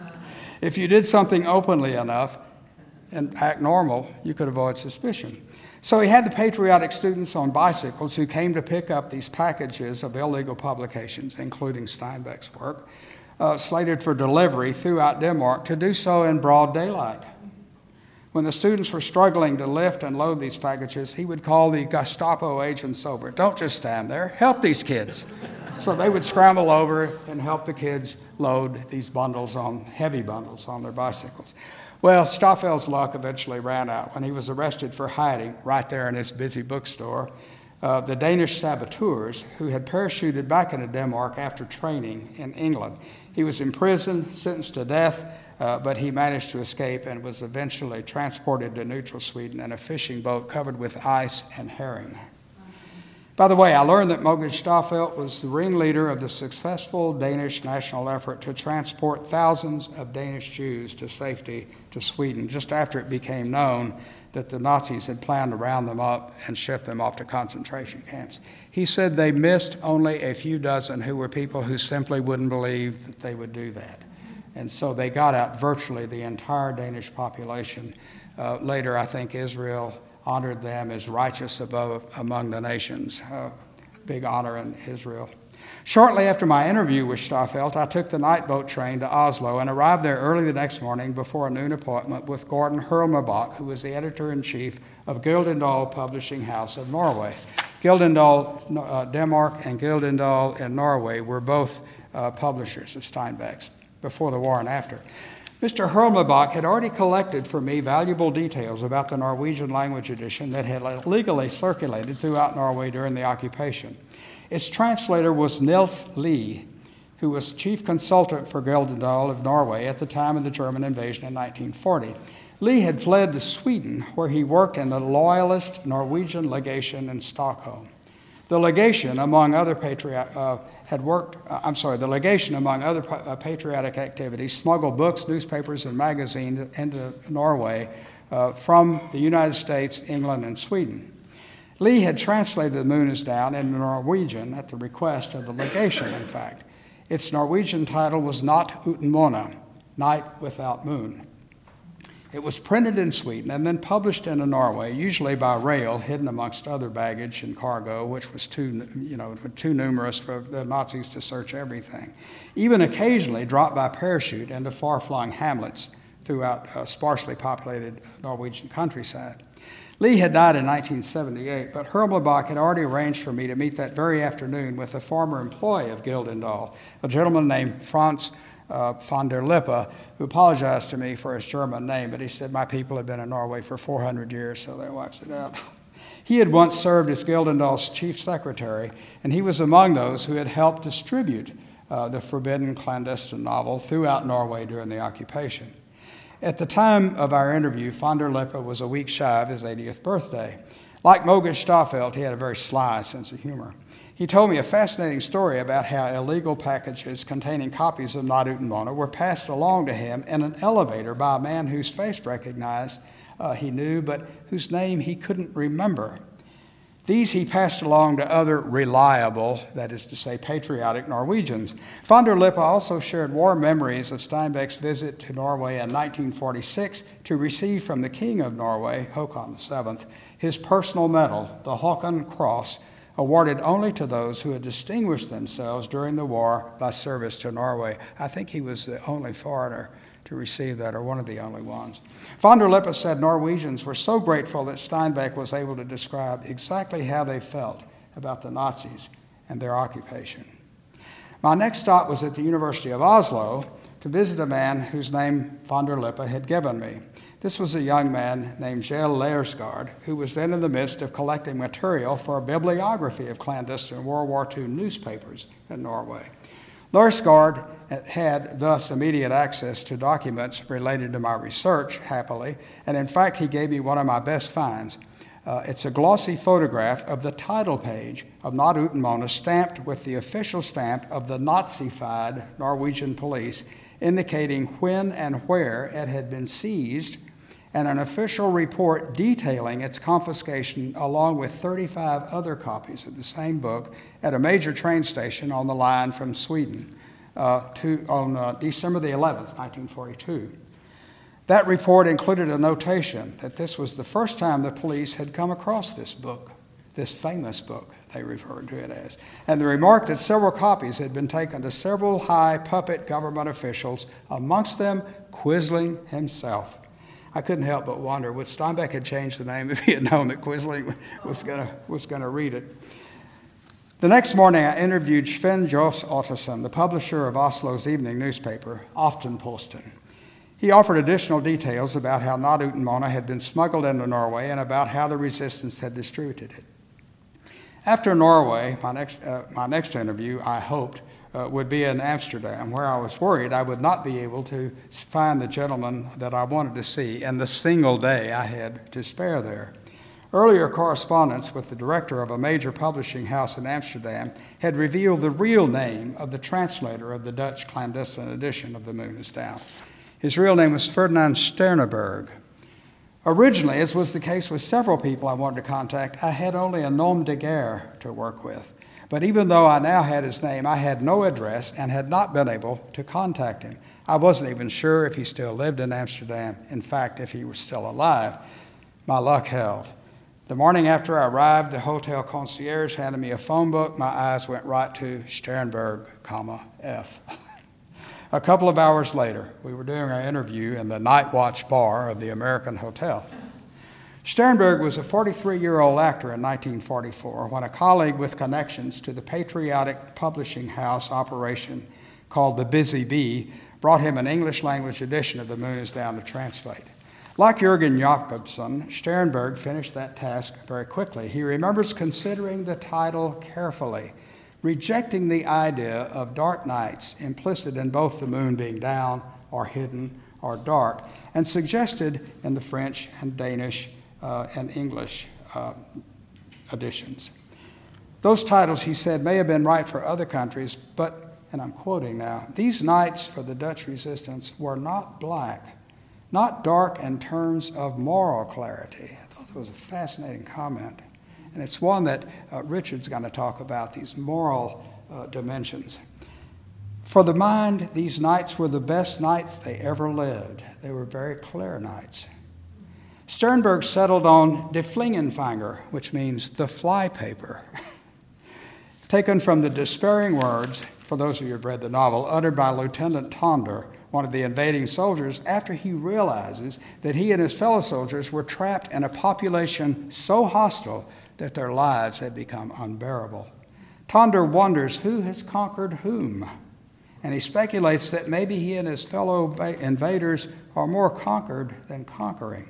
If you did something openly enough and act normal, you could avoid suspicion. So he had the patriotic students on bicycles who came to pick up these packages of illegal publications, including Steinbeck's work, uh, slated for delivery throughout Denmark, to do so in broad daylight. When the students were struggling to lift and load these packages, he would call the Gestapo agents over. Don't just stand there, help these kids. So they would scramble over and help the kids load these bundles on, heavy bundles on their bicycles. Well, Stoffelt's luck eventually ran out when he was arrested for hiding right there in his busy bookstore. Uh, the Danish saboteurs who had parachuted back into Denmark after training in England. He was imprisoned, sentenced to death, uh, but he managed to escape and was eventually transported to neutral Sweden in a fishing boat covered with ice and herring. By the way, I learned that Mogens Staffeldt was the ringleader of the successful Danish national effort to transport thousands of Danish Jews to safety to Sweden, just after it became known that the Nazis had planned to round them up and ship them off to concentration camps. He said they missed only a few dozen who were people who simply wouldn't believe that they would do that. And so they got out virtually the entire Danish population. Uh, later, I think Israel honored them as righteous above among the nations. Uh, big honor in Israel. Shortly after my interview with Staffeldt, I took the night boat train to Oslo and arrived there early the next morning before a noon appointment with Gordon Hurlmebach, who was the editor-in-chief of Gyldendal Publishing House of Norway. Gyldendal uh, Denmark and Gyldendal in Norway were both uh, publishers of Steinbeck's before the war and after. Mister Hurlmebach had already collected for me valuable details about the Norwegian language edition that had illegally circulated throughout Norway during the occupation. Its translator was Nils Lie, who was chief consultant for Gyldendal of Norway at the time of the German invasion in nineteen forty. Lie had fled to Sweden, where he worked in the loyalist Norwegian legation in Stockholm. The legation, among other patriot, uh, had worked, uh, I'm sorry, the legation, among other uh, patriotic activities, smuggled books, newspapers, and magazines into Norway uh, from the United States, England, and Sweden. Lie had translated The Moon is Down into Norwegian at the request of the legation, in fact. Its Norwegian title was Natt uten måne, Night Without Moon. It was printed in Sweden and then published into Norway, usually by rail, hidden amongst other baggage and cargo, which was too, you know, too numerous for the Nazis to search everything. Even occasionally dropped by parachute into far-flung hamlets throughout uh, sparsely populated Norwegian countryside. Lie had died in nineteen seventy-eight, but Hurlmebach had already arranged for me to meet that very afternoon with a former employee of Gyldendal, a gentleman named Franz uh, von der Lippe, who apologized to me for his German name, but he said, my people have been in Norway for four hundred years, so that wipes it out. He had once served as Gyldendal's chief secretary, and he was among those who had helped distribute uh, the forbidden clandestine novel throughout Norway during the occupation. At the time of our interview, von der Lippe was a week shy of his eightieth birthday. Like Mogens Staffeldt, he had a very sly sense of humor. He told me a fascinating story about how illegal packages containing copies of Natt uten måne were passed along to him in an elevator by a man whose face recognized uh, he knew, but whose name he couldn't remember. These he passed along to other reliable, that is to say, patriotic Norwegians. Von der Lippe also shared warm memories of Steinbeck's visit to Norway in nineteen forty-six to receive from the King of Norway, Håkon the Seventh, his personal medal, the Håkon Cross, awarded only to those who had distinguished themselves during the war by service to Norway. I think he was the only foreigner to receive that, or one of the only ones. Von der Lippe said Norwegians were so grateful that Steinbeck was able to describe exactly how they felt about the Nazis and their occupation. My next stop was at the University of Oslo to visit a man whose name von der Lippe had given me. This was a young man named Kjell Lersgaard, who was then in the midst of collecting material for a bibliography of clandestine World War Two newspapers in Norway. Lersgaard had thus immediate access to documents related to my research, happily, and in fact he gave me one of my best finds. Uh, it's a glossy photograph of the title page of Natt uten måne stamped with the official stamp of the Nazified Norwegian police, indicating when and where it had been seized, and an official report detailing its confiscation along with thirty-five other copies of the same book at a major train station on the line from Sweden uh, to, on uh, December the eleventh, nineteen forty-two. That report included a notation that this was the first time the police had come across this book, this famous book, they referred to it as, and the remark that several copies had been taken to several high puppet government officials, amongst them Quisling himself. I couldn't help but wonder, would Steinbeck have changed the name if he had known that Quisling was going was going to read it? The next morning, I interviewed Sven Jos Ottesen, the publisher of Oslo's evening newspaper, Aftenposten. He offered additional details about how Natt uten måne had been smuggled into Norway and about how the resistance had distributed it. After Norway, my next, uh, my next interview, I hoped, uh, would be in Amsterdam, where I was worried I would not be able to find the gentleman that I wanted to see in the single day I had to spare there. Earlier correspondence with the director of a major publishing house in Amsterdam had revealed the real name of the translator of the Dutch clandestine edition of The Moon is Down. His real name was Ferdinand Sternenberg. Originally, as was the case with several people I wanted to contact, I had only a nom de guerre to work with. But even though I now had his name, I had no address and had not been able to contact him. I wasn't even sure if he still lived in Amsterdam. In fact, if he was still alive. My luck held. The morning after I arrived, the hotel concierge handed me a phone book. My eyes went right to Sternberg, comma, F. A couple of hours later, we were doing our interview in the night watch bar of the American Hotel. Sternberg was a forty-three-year-old actor in nineteen forty-four when a colleague with connections to the patriotic publishing house operation called the Busy Bee brought him an English-language edition of The Moon is Down to translate. Like Jürgen Jakobson, Sternberg finished that task very quickly. He remembers considering the title carefully, rejecting the idea of dark nights implicit in both the moon being down or hidden or dark, and suggested in the French and Danish uh, and English uh, editions. Those titles, he said, may have been right for other countries, but, and I'm quoting now, these nights for the Dutch resistance were not black, not dark in terms of moral clarity. I thought that was a fascinating comment. And it's one that uh, Richard's going to talk about, these moral uh, dimensions. For the mind, these nights were the best nights they ever lived. They were very clear nights. Sternberg settled on De Flingenfanger, which means the flypaper, taken from the despairing words, for those of you who have read the novel, uttered by Lieutenant Tonder, one of the invading soldiers, after he realizes that he and his fellow soldiers were trapped in a population so hostile that their lives had become unbearable. Tonder wonders who has conquered whom, and he speculates that maybe he and his fellow invaders are more conquered than conquering.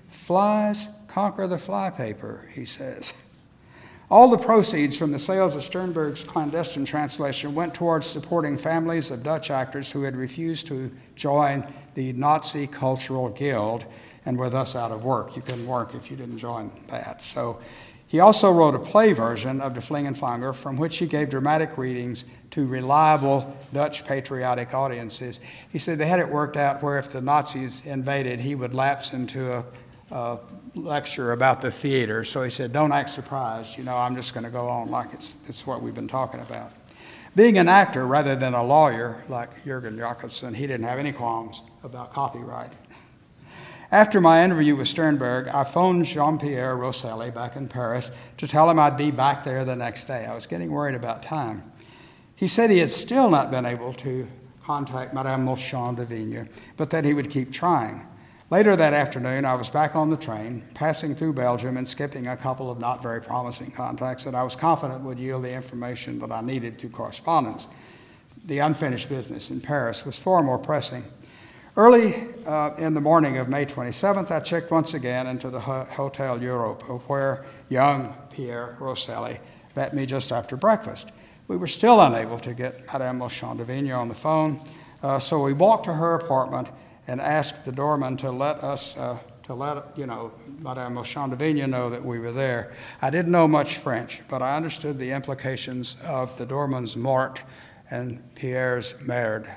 Flies conquer the flypaper, he says. All the proceeds from the sales of Sternberg's clandestine translation went towards supporting families of Dutch actors who had refused to join the Nazi Cultural Guild and were thus out of work. You couldn't work if you didn't join that. So he also wrote a play version of De Flingenfanger from which he gave dramatic readings to reliable Dutch patriotic audiences. He said they had it worked out where if the Nazis invaded, he would lapse into a, a lecture about the theater. So he said, don't act surprised. You know, I'm just going to go on like it's, it's what we've been talking about. Being an actor rather than a lawyer, like Jürgen Jakobson, he didn't have any qualms about copyright. After my interview with Sternberg, I phoned Jean-Pierre Rosselli back in Paris to tell him I'd be back there the next day. I was getting worried about time. He said he had still not been able to contact Madame Moschon de Vigne, but that he would keep trying. Later that afternoon, I was back on the train, passing through Belgium and skipping a couple of not very promising contacts that I was confident would yield the information that I needed to correspondence. The unfinished business in Paris was far more pressing. Early uh, in the morning of May twenty-seventh, I checked once again into the ho- Hotel Europe, where young Pierre Rosselli met me just after breakfast. We were still unable to get Madame Moschon de Vigne on the phone, uh, so we walked to her apartment and asked the doorman to let us, uh, to let, you know, Madame Moschon de Vigne know that we were there. I didn't know much French, but I understood the implications of the doorman's mort and Pierre's merde.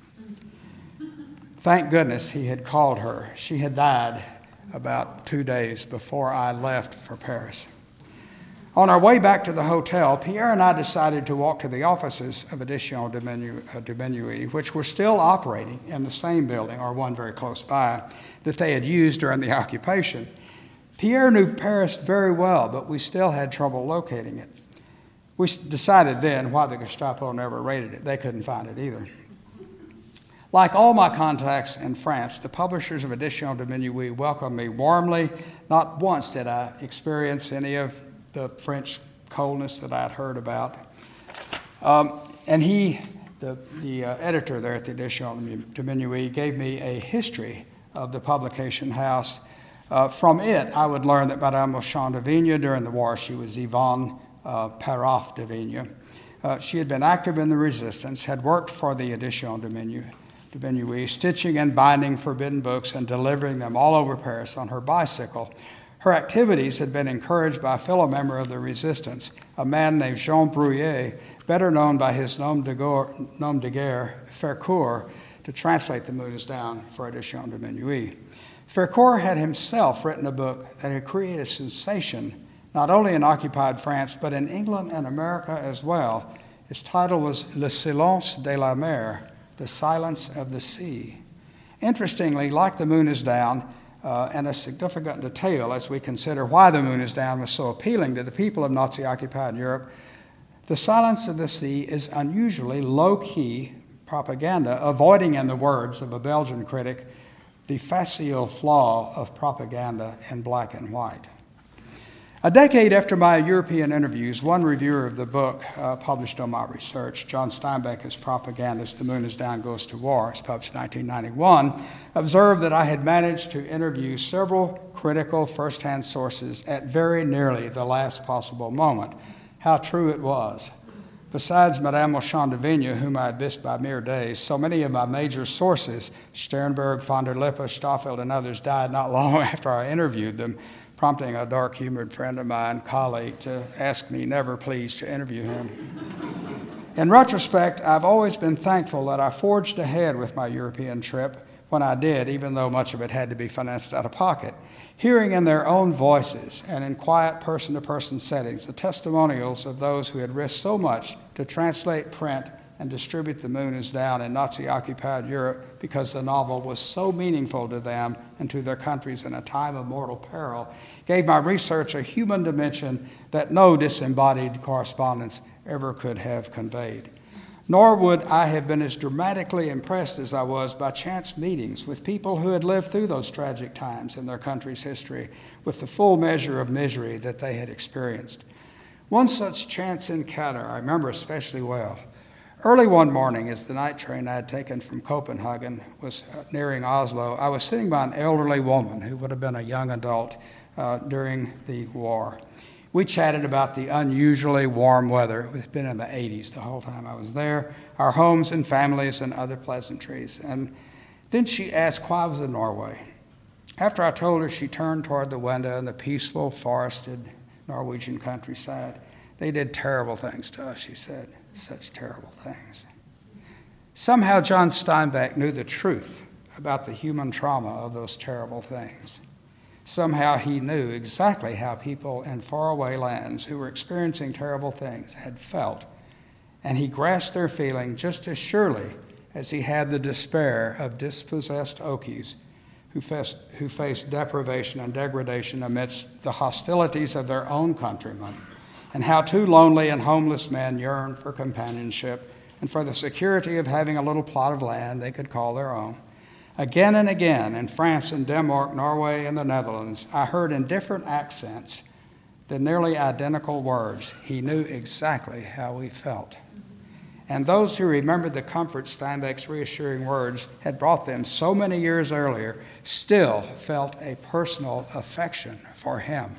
Thank goodness he had called her. She had died about two days before I left for Paris. On our way back to the hotel, Pierre and I decided to walk to the offices of Edition de Menuet, which were still operating in the same building, or one very close by, that they had used during the occupation. Pierre knew Paris very well, but we still had trouble locating it. We decided then why the Gestapo never raided it. They couldn't find it either. Like all my contacts in France, the publishers of Edition de Menuet welcomed me warmly. Not once did I experience any of the French coldness that I had heard about. Um, and he, the, the uh, editor there at the Edition de Menuet, gave me a history of the publication house. Uh, from it, I would learn that Madame Moschon de Vigne, during the war, she was Yvonne uh, Paraf de Vigne. Uh, she had been active in the resistance, had worked for the Edition de Menuet, de Menuet, stitching and binding forbidden books and delivering them all over Paris on her bicycle. Her activities had been encouraged by a fellow member of the resistance, a man named Jean Brouillet, better known by his nom de, gore, nom de guerre, Fercourt, to translate The Moon is Down for Edition de Minuit. Fercourt had himself written a book that had created a sensation not only in occupied France, but in England and America as well. Its title was Le Silence de la Mer, The Silence of the Sea. Interestingly, like The Moon is Down, uh, and a significant detail as we consider why The Moon is Down was so appealing to the people of Nazi-occupied Europe, The Silence of the Sea is unusually low-key propaganda, avoiding, in the words of a Belgian critic, the facile flaw of propaganda in black and white. A decade after my European interviews, one reviewer of the book uh, published on my research, John Steinbeck, as propagandist, The Moon is Down, Goes to War, it's published in nineteen ninety-one, observed that I had managed to interview several critical first-hand sources at very nearly the last possible moment. How true it was. Besides Madame Auchan de Vigne, whom I had missed by mere days, so many of my major sources, Sternberg, von der Lippe, Stoffeld, and others, died not long after I interviewed them, prompting a dark-humored friend of mine, colleague, to ask me, never please, to interview him. In retrospect, I've always been thankful that I forged ahead with my European trip when I did, even though much of it had to be financed out of pocket. Hearing in their own voices and in quiet person-to-person settings the testimonials of those who had risked so much to translate, print, and distribute The Moon is Down in Nazi-occupied Europe because the novel was so meaningful to them and to their countries in a time of mortal peril, gave my research a human dimension that no disembodied correspondence ever could have conveyed. Nor would I have been as dramatically impressed as I was by chance meetings with people who had lived through those tragic times in their country's history with the full measure of misery that they had experienced. One such chance encounter I remember especially well. Early one morning, as the night train I had taken from Copenhagen was nearing Oslo, I was sitting by an elderly woman who would have been a young adult uh, during the war. We chatted about the unusually warm weather. It had been in the eighties the whole time I was there, our homes and families and other pleasantries. And then she asked why I was in Norway. After I told her, she turned toward the window in the peaceful, forested Norwegian countryside. They did terrible things to us, she said. Such terrible things. Somehow John Steinbeck knew the truth about the human trauma of those terrible things. Somehow he knew exactly how people in faraway lands who were experiencing terrible things had felt, and he grasped their feeling just as surely as he had the despair of dispossessed Okies who faced, who faced deprivation and degradation amidst the hostilities of their own countrymen, and how two lonely and homeless men yearned for companionship and for the security of having a little plot of land they could call their own. Again and again, in France and Denmark, Norway, and the Netherlands, I heard in different accents the nearly identical words. He knew exactly how we felt. And those who remembered the comfort Steinbeck's reassuring words had brought them so many years earlier still felt a personal affection for him.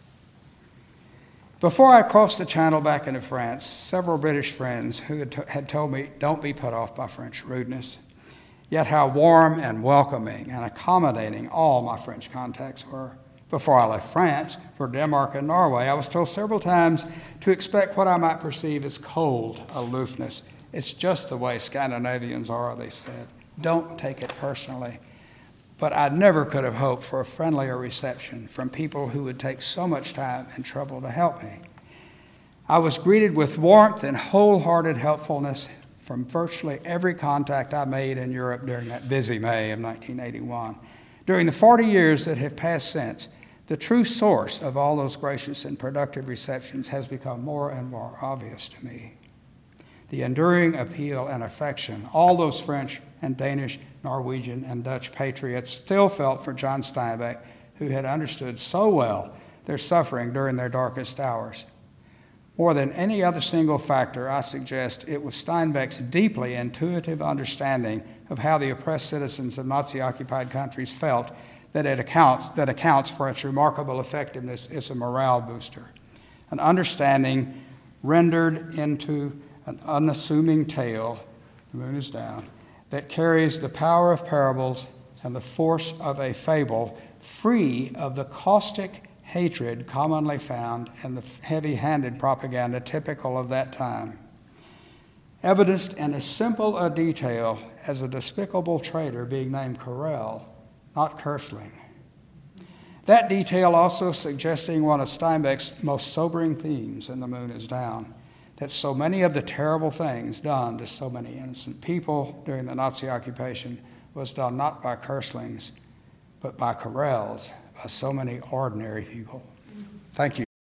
Before I crossed the Channel back into France, several British friends who had, t- had told me, don't be put off by French rudeness. Yet how warm and welcoming and accommodating all my French contacts were. Before I left France for Denmark and Norway, I was told several times to expect what I might perceive as cold aloofness. It's just the way Scandinavians are, they said. Don't take it personally. But I never could have hoped for a friendlier reception from people who would take so much time and trouble to help me. I was greeted with warmth and wholehearted helpfulness from virtually every contact I made in Europe during that busy May of nineteen eighty-one. During the forty years that have passed since, the true source of all those gracious and productive receptions has become more and more obvious to me. The enduring appeal and affection all those French and Danish, Norwegian, and Dutch patriots still felt for John Steinbeck, who had understood so well their suffering during their darkest hours. More than any other single factor, I suggest it was Steinbeck's deeply intuitive understanding of how the oppressed citizens of Nazi-occupied countries felt that it accounts, that accounts for its remarkable effectiveness as a morale booster. An understanding rendered into an unassuming tale, The Moon is Down, that carries the power of parables and the force of a fable, free of the caustic hatred commonly found in the heavy-handed propaganda typical of that time, evidenced in as simple a detail as a despicable traitor being named Correll, not Kersling. That detail also suggesting one of Steinbeck's most sobering themes in The Moon is Down, that so many of the terrible things done to so many innocent people during the Nazi occupation was done not by Kerslings, but by Corrells, by so many ordinary people. Thank you.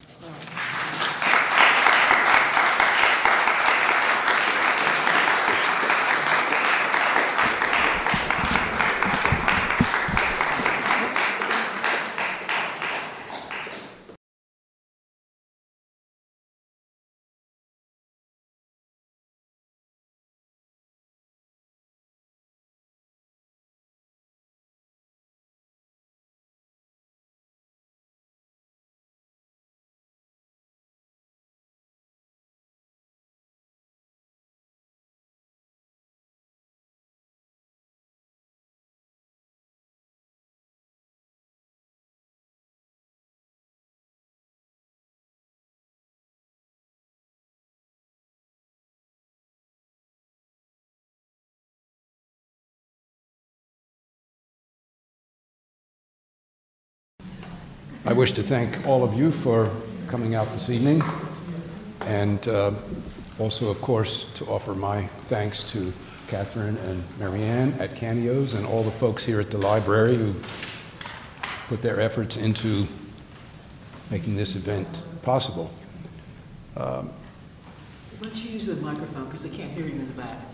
I wish to thank all of you for coming out this evening, and uh, also, of course, to offer my thanks to Catherine and Marianne at Canio's and all the folks here at the library who put their efforts into making this event possible. Um, Why don't you use the microphone, because they can't hear you in the back.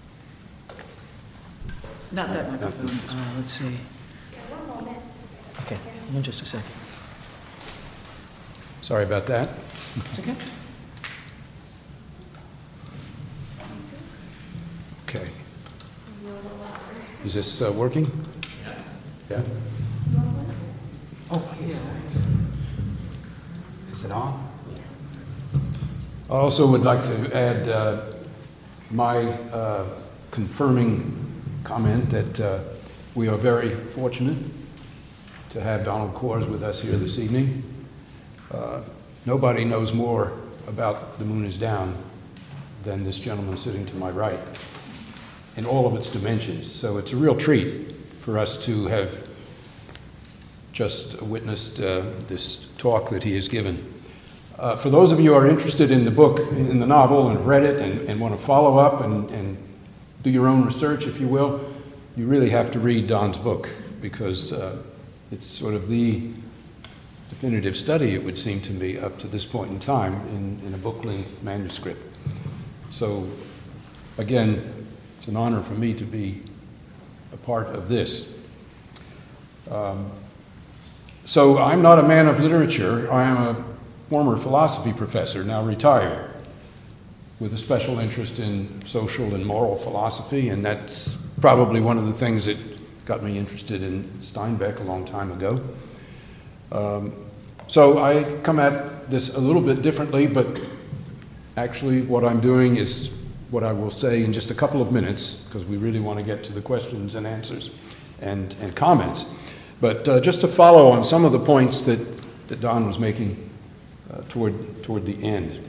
Not that microphone. Uh, let's see. Okay, hold on just a second. Sorry about that. It's okay. Okay. Is this uh, working? Yeah. Yeah? Oh, yeah. Is it on? I also would like to add uh, my uh, confirming comment that uh, we are very fortunate to have Donald Kors with us here this evening. Uh, nobody knows more about The Moon is Down than this gentleman sitting to my right in all of its dimensions. So it's a real treat for us to have just witnessed uh, this talk that he has given. Uh, for those of you who are interested in the book, in the novel, and read it and, and want to follow up and, and do your own research, if you will, you really have to read Don's book, because uh, it's sort of the definitive study, it would seem to me, up to this point in time in, in a book-length manuscript. So, again, it's an honor for me to be a part of this. Um, so I'm not a man of literature. I am a former philosophy professor, now retired, with a special interest in social and moral philosophy, and that's probably one of the things that got me interested in Steinbeck a long time ago. Um, so I come at this a little bit differently, but actually what I'm doing is what I will say in just a couple of minutes, because we really want to get to the questions and answers and, and comments. But uh, just to follow on some of the points that, that Don was making uh, toward, toward the end.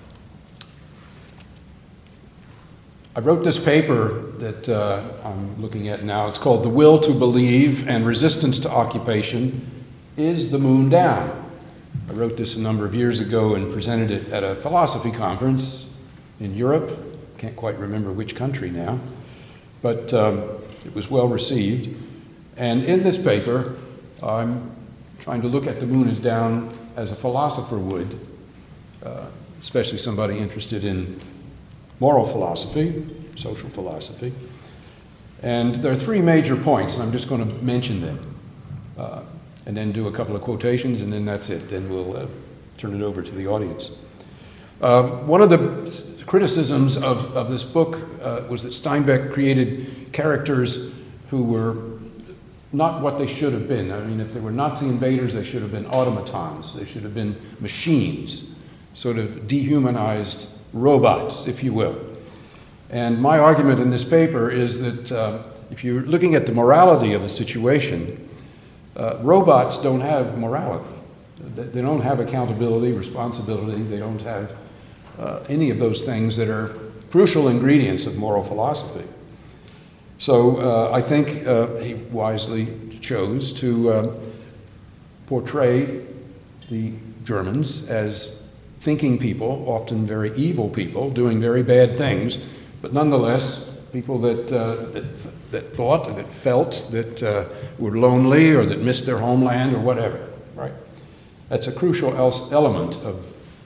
I wrote this paper that uh, I'm looking at now. It's called The Will to Believe and Resistance to Occupation. Is the Moon Down? I wrote this a number of years ago and presented it at a philosophy conference in Europe. Can't quite remember which country now, but um, it was well received. And in this paper, I'm trying to look at The Moon is Down as a philosopher would, uh, especially somebody interested in moral philosophy, social philosophy. And there are three major points, and I'm just going to mention them, uh, and then do a couple of quotations, and then that's it. Then we'll uh, turn it over to the audience. Uh, one of the criticisms of, of this book uh, was that Steinbeck created characters who were not what they should have been. I mean, if they were Nazi invaders, they should have been automatons. They should have been machines, sort of dehumanized robots, if you will. And my argument in this paper is that uh, if you're looking at the morality of the situation, uh, robots don't have morality. They don't have accountability, responsibility. They don't have uh, any of those things that are crucial ingredients of moral philosophy. So uh, I think uh, he wisely chose to uh, portray the Germans as thinking people, often very evil people, doing very bad things, but nonetheless people that, uh, that, that thought, that felt, that uh, were lonely or that missed their homeland or whatever, right? That's a crucial el- element of,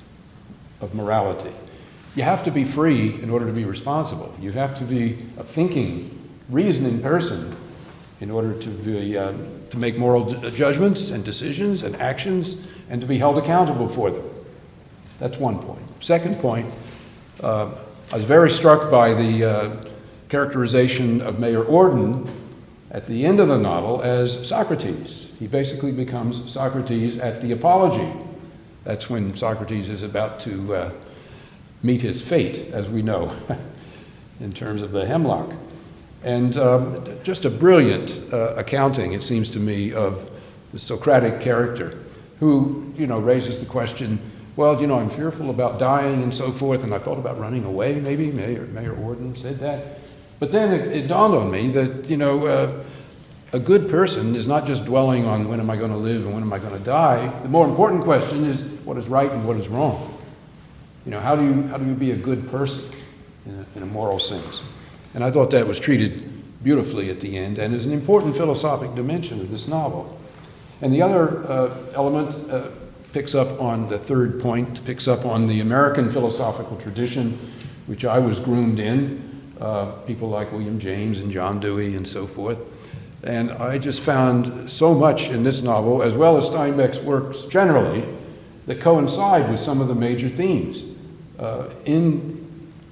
of morality. You have to be free in order to be responsible. You have to be a thinking, reasoning person in order to be, uh, to make moral d- judgments and decisions and actions and to be held accountable for them. That's one point. Second point, uh, I was very struck by the uh, characterization of Mayor Orden at the end of the novel as Socrates. He basically becomes Socrates at the Apology. That's when Socrates is about to uh, meet his fate, as we know, in terms of the hemlock. And um, just a brilliant uh, accounting, it seems to me, of the Socratic character, who, you know, raises the question, well, you know, I'm fearful about dying and so forth, and I thought about running away, maybe. Mayor, Mayor Orden said that. But then it, it dawned on me that, you know, uh, a good person is not just dwelling on when am I going to live and when am I going to die. The more important question is what is right and what is wrong. You know, how do you, how do you be a good person in a, in a moral sense? And I thought that was treated beautifully at the end and is an important philosophic dimension of this novel. And the other uh, element uh, picks up on the third point, picks up on the American philosophical tradition, which I was groomed in, uh, people like William James and John Dewey and so forth. And I just found so much in this novel, as well as Steinbeck's works generally, that coincide with some of the major themes uh, in,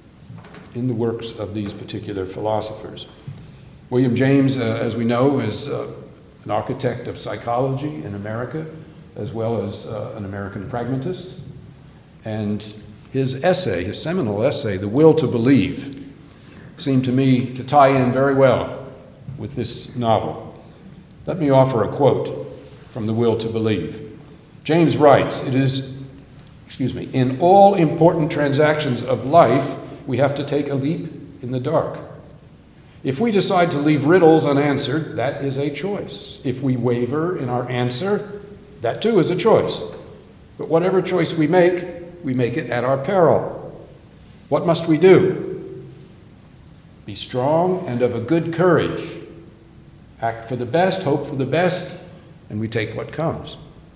in the works of these particular philosophers. William James, uh, as we know, is uh, an architect of psychology in America, as well as uh, an American pragmatist. And his essay, his seminal essay, The Will to Believe, seemed to me to tie in very well with this novel. Let me offer a quote from The Will to Believe. James writes, it is, excuse me, in all important transactions of life, we have to take a leap in the dark. If we decide to leave riddles unanswered, that is a choice. If we waver in our answer, that too is a choice. But whatever choice we make, we make it at our peril. What must we do? Be strong and of a good courage. Act for the best, hope for the best, and we take what comes.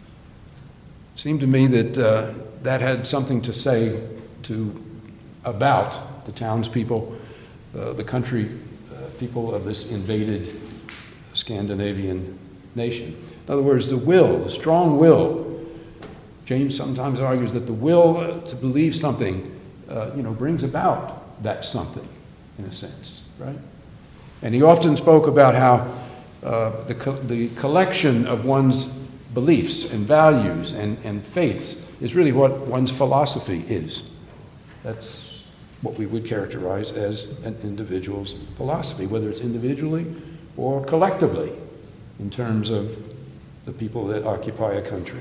It seemed to me that uh, that had something to say to about the townspeople, uh, the country uh, people of this invaded Scandinavian nation. In other words, the will, the strong will. James sometimes argues that the will uh, to believe something, uh, you know, brings about that something, in a sense, right? And he often spoke about how uh, the, co- the collection of one's beliefs and values and, and faiths is really what one's philosophy is. That's what we would characterize as an individual's philosophy, whether it's individually or collectively in terms of the people that occupy a country.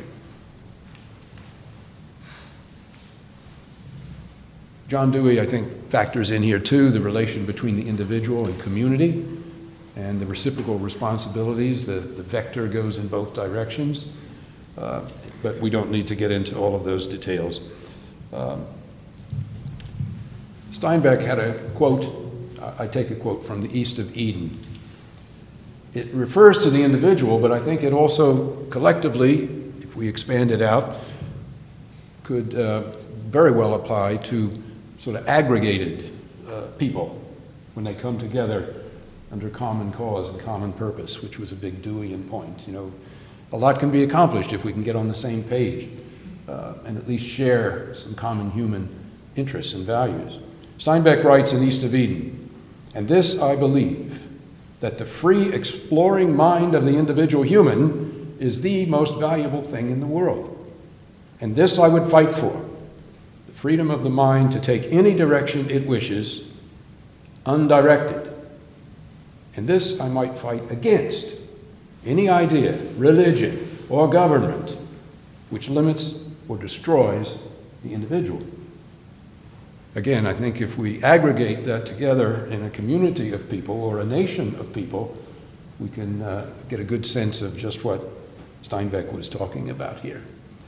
John Dewey, I think, factors in here too the relation between the individual and community and the reciprocal responsibilities. The, the vector goes in both directions, uh, but we don't need to get into all of those details. Um, Steinbeck had a quote, I take a quote from The East of Eden. It refers to the individual, but I think it also collectively, if we expand it out, could uh, very well apply to sort of aggregated uh, people when they come together under common cause and common purpose, which was a big Deweyan point. You know, a lot can be accomplished if we can get on the same page uh, and at least share some common human interests and values. Steinbeck writes in East of Eden, and this I believe, that the free exploring mind of the individual human is the most valuable thing in the world. And this I would fight for, the freedom of the mind to take any direction it wishes, undirected. And this I might fight against, any idea, religion, or government which limits or destroys the individual. Again, I think if we aggregate that together in a community of people or a nation of people, we can uh, get a good sense of just what Steinbeck was talking about here.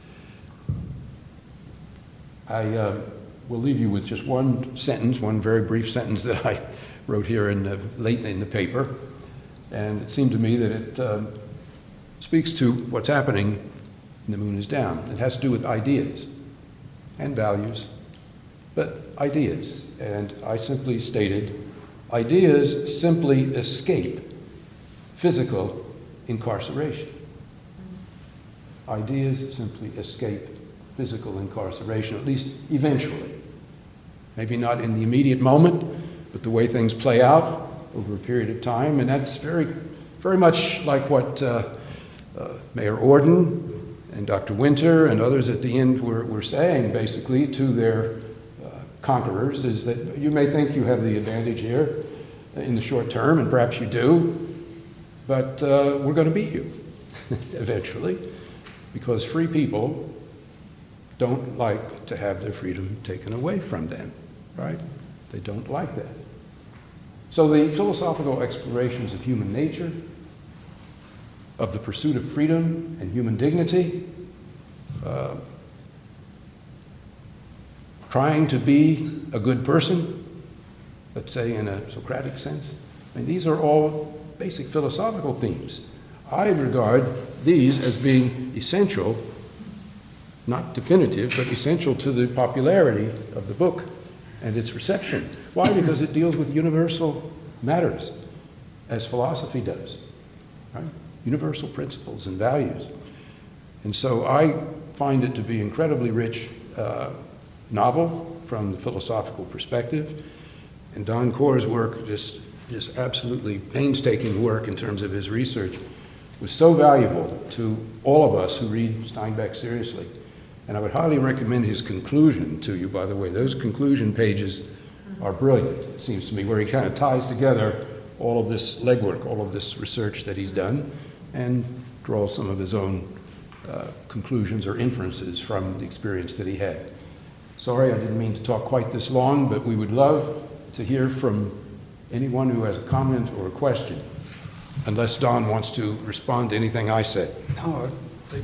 I uh, will leave you with just one sentence, one very brief sentence that I wrote here in the, late in the paper, and it seemed to me that it uh, speaks to what's happening when the moon is down. It has to do with ideas and values, but ideas. And I simply stated, ideas simply escape physical incarceration. Ideas simply escape physical incarceration, at least eventually. Maybe not in the immediate moment, but the way things play out over a period of time. And that's very, very much like what uh, uh, Mayor Orden and Doctor Winter and others at the end were, were saying, basically, to their uh, conquerors, is that you may think you have the advantage here in the short term, and perhaps you do, but uh, we're going to beat you eventually, because free people don't like to have their freedom taken away from them, right? They don't like that. So the philosophical explorations of human nature, of the pursuit of freedom and human dignity, uh, trying to be a good person, let's say in a Socratic sense, I mean, these are all basic philosophical themes. I regard these as being essential, not definitive, but essential to the popularity of the book and its reception. Why? Because it deals with universal matters, as philosophy does, right? Universal principles and values. And so I find it to be incredibly rich uh, novel from the philosophical perspective. And Don Core's work, just, just absolutely painstaking work in terms of his research, was so valuable to all of us who read Steinbeck seriously. And I would highly recommend his conclusion to you, by the way. Those conclusion pages are brilliant, it seems to me, where he kind of ties together all of this legwork, all of this research that he's done, and draws some of his own uh, conclusions or inferences from the experience that he had. Sorry, I didn't mean to talk quite this long, but we would love to hear from anyone who has a comment or a question, unless Don wants to respond to anything I said. No, they,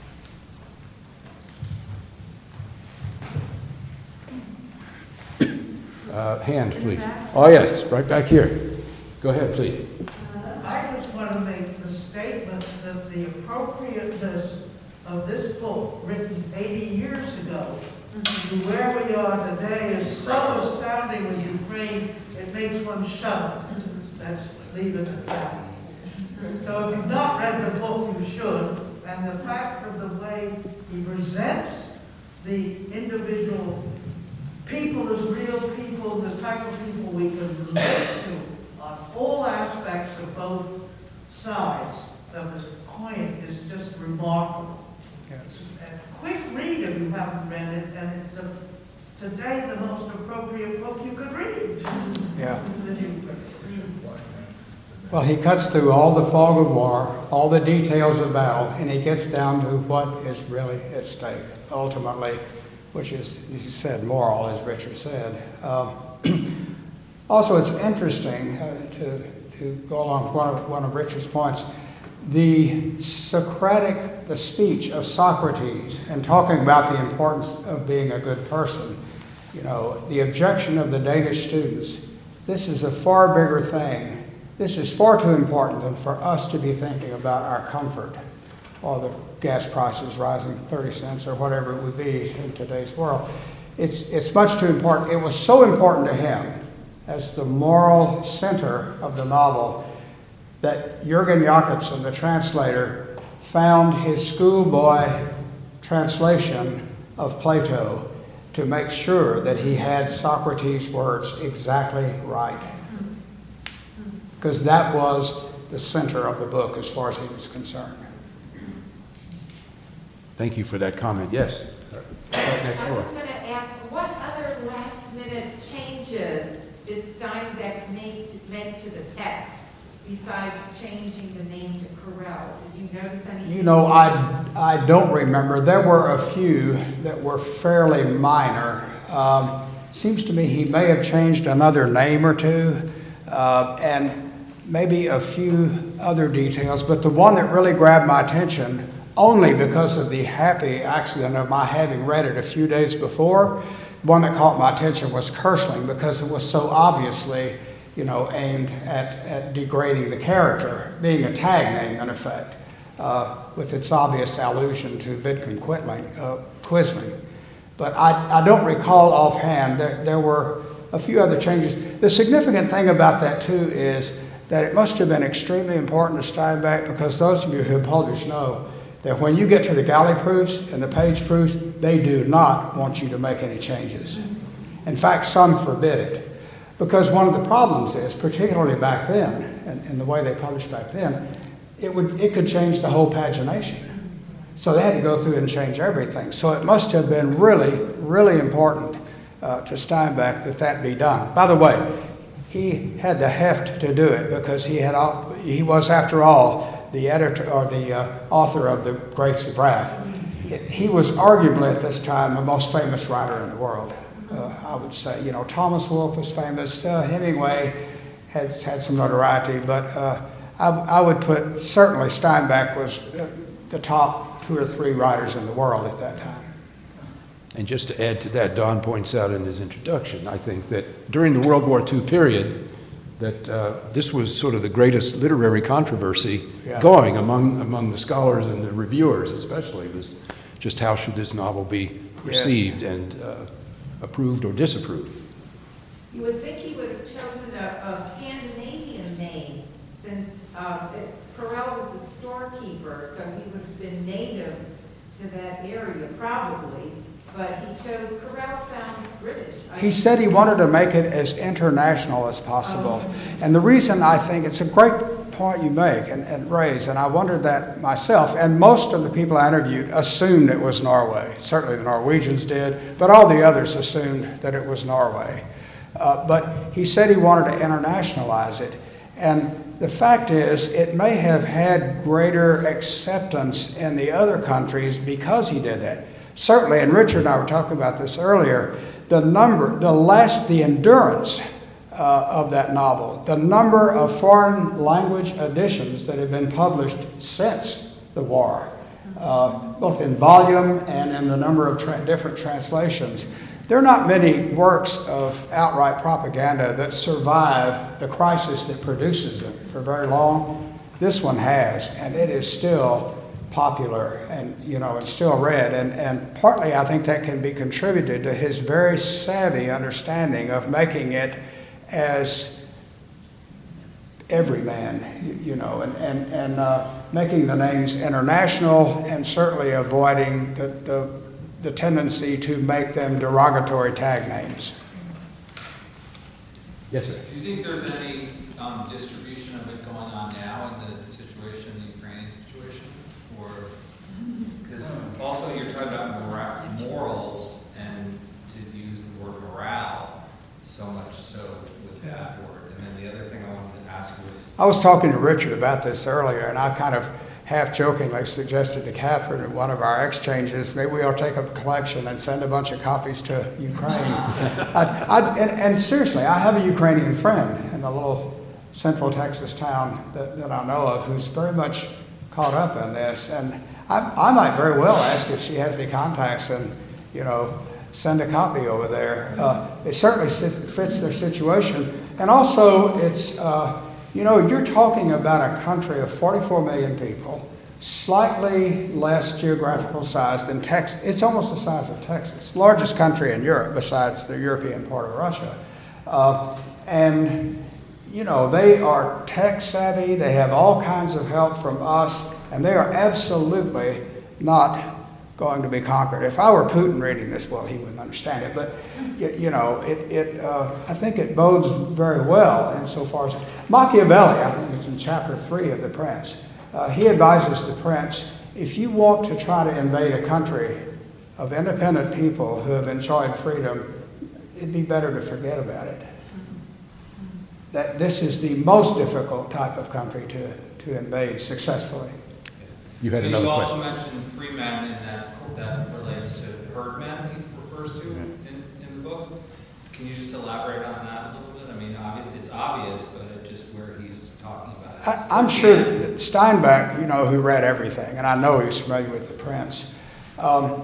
Uh, hand, please. Oh, yes, right back here. Go ahead, please. Uh, I just want to make the statement that the appropriateness of this book, written eighty years ago, to where we are today is so astounding with Ukraine, it makes one shudder. Let's leave it at that. So if you've not read the book, you should. And the fact of the way he presents the individual people as real people, the type of people we can relate to on all aspects of both sides of the coin is just remarkable. yes. A quick read if you haven't read it, and it's a, to date the most appropriate book you could read. Yeah. That you could read. Well, he cuts through all the fog of war, all the details of battle, and he gets down to what is really at stake, ultimately, which is, as you said, moral, as Richard said. Um, also, it's interesting uh, to, to go along with one of, one of Richard's points. The Socratic, the speech of Socrates, and talking about the importance of being a good person, you know, the objection of the Danish students, this is a far bigger thing. This is far too important than for us to be thinking about our comfort or the gas prices rising thirty cents or whatever it would be in today's world. It's, it's much too important. It was so important to him as the moral center of the novel that Jürgen Jakobson, the translator, found his schoolboy translation of Plato to make sure that he had Socrates' words exactly right. Because that was the center of the book as far as he was concerned. Thank you for that comment. Yes. Right next I door. was going to ask, what other last-minute changes did Steinbeck make to, make to the text besides changing the name to Corel? Did you notice anything? You know, I, I don't remember. There were a few that were fairly minor. Um, seems to me he may have changed another name or two, uh, and maybe a few other details, but the one that really grabbed my attention, only because of the happy accident of my having read it a few days before, one that caught my attention was Kershling, because it was so obviously, you know, aimed at, at degrading the character, being a tag name in effect, uh, with its obvious allusion to Vidkun Quisling. Uh, Quisling. But I, I don't recall offhand. There, there were a few other changes. The significant thing about that, too, is that it must have been extremely important to Steinbeck, because those of you who have published know that when you get to the galley proofs and the page proofs, they do not want you to make any changes. In fact, some forbid it. Because one of the problems is, particularly back then, and, and the way they published back then, it would it could change the whole pagination. So they had to go through and change everything. So it must have been really, really important uh, to Steinbeck that that be done. By the way, he had the heft to do it, because he had all, he was, after all, the editor or the uh, author of the Grapes of Wrath. It, he was arguably at this time the most famous writer in the world. Uh, I would say, you know, Thomas Wolfe was famous. Uh, Hemingway had had some notoriety, but uh, I, I would put certainly Steinbeck was uh, the top two or three writers in the world at that time. And just to add to that, Don points out in his introduction, I think that during the World War Two period, that uh, this was sort of the greatest literary controversy yeah. going among among the scholars and the reviewers especially, was just how should this novel be received yes. and uh, approved or disapproved. You would think he would have chosen a, a Scandinavian name, since uh, it, Corel was a storekeeper, so he would have been native to that area probably. But he chose, Corel sounds British. He said he wanted to make it as international as possible. Oh. And the reason I think it's a great point you make and, and raise, and I wondered that myself, and most of the people I interviewed assumed it was Norway. Certainly the Norwegians did, but all the others assumed that it was Norway. Uh, but he said he wanted to internationalize it. And the fact is, it may have had greater acceptance in the other countries because he did that. Certainly, and Richard and I were talking about this earlier, the number, the last, the endurance uh, of that novel, the number of foreign language editions that have been published since the war, uh, both in volume and in the number of tra- different translations. There are not many works of outright propaganda that survive the crisis that produces them for very long. This one has, and it is still popular, and you know it's still read, and, and partly I think that can be contributed to his very savvy understanding of making it as everyman, you, you know, and, and, and uh, making the names international, and certainly avoiding the, the, the tendency to make them derogatory tag names. Yes, sir. Do you think there's any um, distribution of it going on now in the situation, the Ukrainian situation? Or, because also you're talking about mora- morals, and to use the word morale so much so with Yeah. that word. And then the other thing I wanted to ask you was, I was talking to Richard about this earlier, and I kind of half-jokingly suggested to Catherine in one of our exchanges, maybe we ought to take up a collection and send a bunch of copies to Ukraine. I, I, and, and seriously, I have a Ukrainian friend in the little central Texas town that, that I know of who's very much caught up in this, and I, I might very well ask if she has any contacts and, you know, send a copy over there. Uh, it certainly fits their situation, and also it's, uh, you know, you're talking about a country of forty-four million people, slightly less geographical size than Texas. It's almost the size of Texas, largest country in Europe besides the European part of Russia. Uh, and, you know, they are tech savvy, they have all kinds of help from us, and they are absolutely not going to be conquered. If I were Putin reading this, well, he wouldn't understand it, but you, you know, it, it uh, I think it bodes very well insofar as Machiavelli, I think it's in chapter three of The Prince. Uh, he advises the prince, if you want to try to invade a country of independent people who have enjoyed freedom, it'd be better to forget about it. that this is the most difficult type of country to, to invade successfully. You had So another you also question. mentioned free men, and that, that relates to herdmen, he refers to in, in the book. Can you just elaborate on that a little bit? I mean, obvious, it's obvious, but it just where he's talking about it. I, I'm sure that Steinbeck, you know, who read everything, and I know he's familiar with the Prince. Um,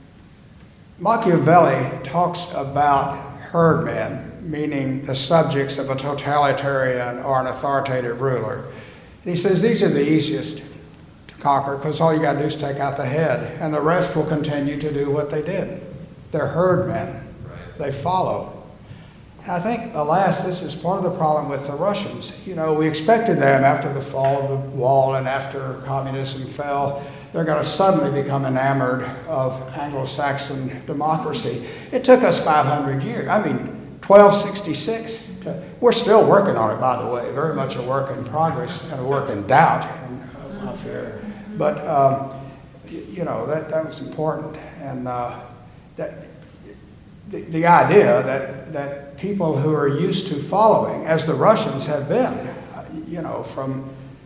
Machiavelli talks about herdmen, meaning the subjects of a totalitarian or an authoritative ruler. And he says these are the easiest to conquer because all you got to do is take out the head, and the rest will continue to do what they did. They're herdmen. Right. They follow. And I think, alas, this is part of the problem with the Russians. You know, we expected them after the fall of the wall and after communism fell, they're going to suddenly become enamored of Anglo-Saxon democracy. It took us five hundred years. I mean, twelve sixty-six. To, we're still working on it, by the way. Very much a work in progress and a work in doubt, in, uh, I fear. But, um, you know, that, that was important. And uh, that the, the idea that, that people who are used to following, as the Russians have been, uh, you know, from...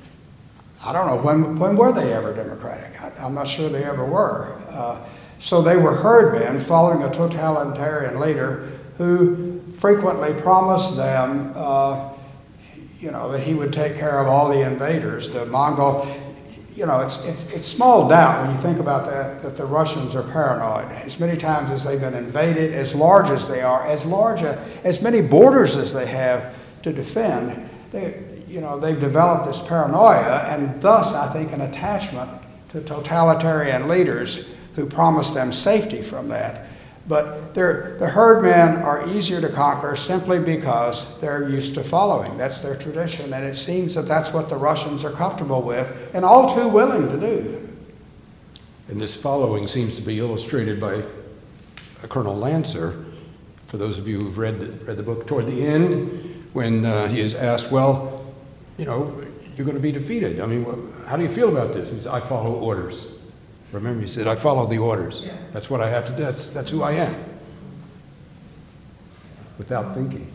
I don't know, when when were they ever democratic? I, I'm not sure they ever were. Uh, so they were herdmen following a totalitarian leader who frequently promised them, uh, you know, that he would take care of all the invaders, the Mongol. You know, it's, it's, it's small doubt when you think about that, that the Russians are paranoid. As many times as they've been invaded, as large as they are, as large, a, as many borders as they have to defend, they, you know, they've developed this paranoia, and thus, I think, an attachment to totalitarian leaders who promise them safety from that. But the herdmen are easier to conquer simply because they're used to following. That's their tradition, and it seems that that's what the Russians are comfortable with and all too willing to do. And this following seems to be illustrated by Colonel Lancer, for those of you who've read the, read the book toward the end, when uh, he is asked, well, you know, you're going to be defeated. I mean, how do you feel about this? He said, I follow orders. Remember, he said, I follow the orders. Yeah. That's what I have to do. That's, that's who I am. Without thinking.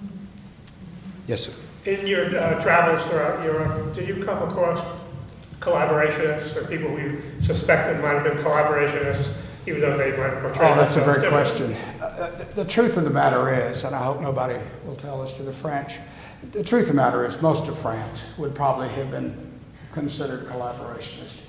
Yes, sir. In your uh, travels throughout Europe, did you come across collaborationists or people who you suspected might have been collaborationists, even though they might have portrayed Oh, that's a great different? question. Uh, the truth of the matter is, and I hope nobody will tell this to the French, the truth of the matter is most of France would probably have been considered collaborationists.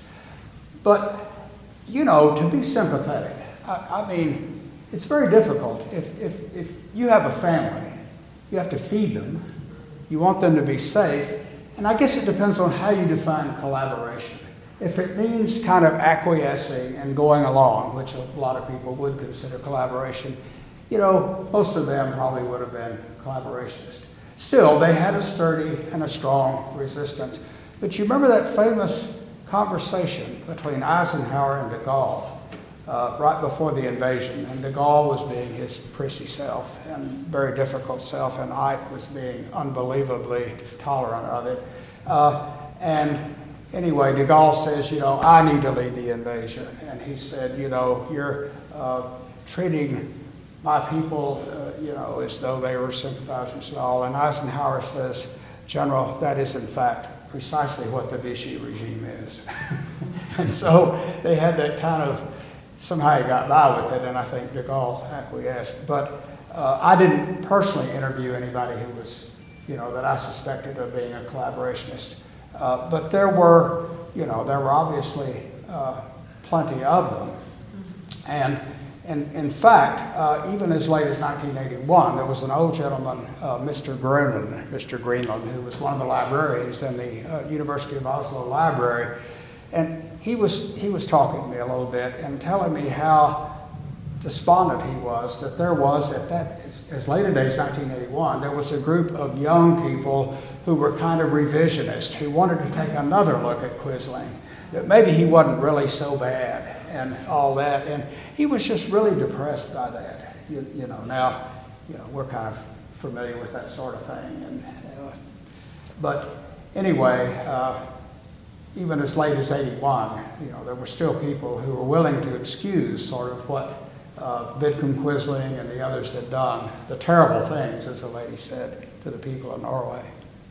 But, you know, to be sympathetic, I, I mean, it's very difficult. If, if, if you have a family, you have to feed them, you want them to be safe, and I guess it depends on how you define collaboration. If it means kind of acquiescing and going along, which a lot of people would consider collaboration, you know, most of them probably would have been collaborationists. Still, they had a sturdy and a strong resistance. But you remember that famous conversation between Eisenhower and de Gaulle uh, right before the invasion. And de Gaulle was being his prissy self and very difficult self, and Ike was being unbelievably tolerant of it. Uh, and anyway, de Gaulle says, you know, I need to lead the invasion. And he said, you know, you're uh, treating my people, uh, you know, as though they were sympathizers and all. And Eisenhower says, General, that is in fact precisely what the Vichy regime is. And so they had that kind of, somehow he got by with it, and I think de Gaulle acquiesced. But uh, I didn't personally interview anybody who was, you know, that I suspected of being a collaborationist. Uh, but there were, you know, there were obviously uh, plenty of them. And In, in fact, uh, even as late as nineteen eighty-one, there was an old gentleman, uh, Mister Greenland, Mister Greenland, who was one of the librarians in the uh, University of Oslo library, and he was he was talking to me a little bit and telling me how despondent he was that there was at that as, as late as nineteen eighty-one, there was a group of young people who were kind of revisionist, who wanted to take another look at Quisling, that maybe he wasn't really so bad and all that, and he was just really depressed by that. You, you know, now, you know, we're kind of familiar with that sort of thing. And, uh, but anyway, uh, even as late as eighty-one, you know, there were still people who were willing to excuse sort of what uh, Vidkun Quisling and the others had done, the terrible things, as the lady said, to the people of Norway.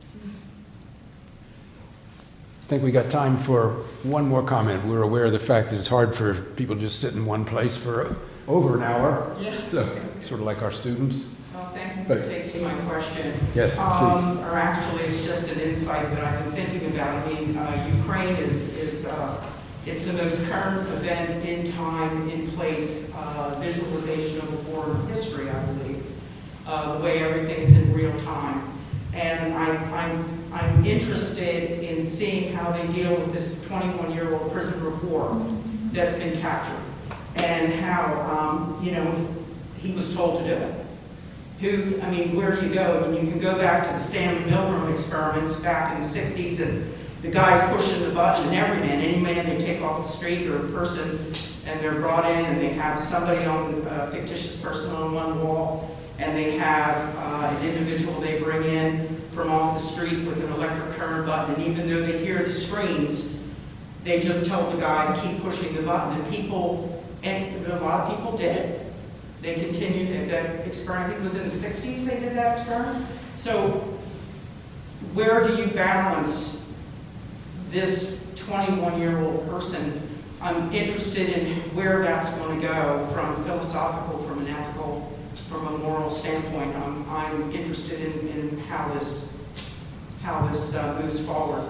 I think we got time for one more comment. We're aware of the fact that it's hard for people to just sit in one place for over an hour. Yes. So, sort of like our students. Well, thank you for But- taking my question. Yes, Um, or actually, it's just an insight that I've been thinking about. I mean, uh, Ukraine is, is, uh, it's the most current event in time, in place, uh, visualization of a war in history, I believe. Uh, the way everything's in real time. And I, I'm, I'm interested in seeing how they deal with this twenty-one-year-old prisoner of war that's been captured. And how, um, you know, he was told to do it. Who's, I mean, where do you go? I mean, you can go back to the Stanley Milgram experiments back in the sixties, and the guy's pushing the button, and every man, any man they take off the street or a person, and they're brought in, and they have somebody on, a fictitious person on one wall, and they have uh, an individual they bring in from off the street with an electric current button, and even though they hear the screams, they just tell the guy to keep pushing the button, and people, and a lot of people did it. They continued that experiment. It was in the sixties they did that experiment. So where do you balance this twenty-one-year-old person? I'm interested in where that's going to go from philosophical, from an ethical, from a moral standpoint. I'm, I'm interested in, in how this, how this uh, moves forward.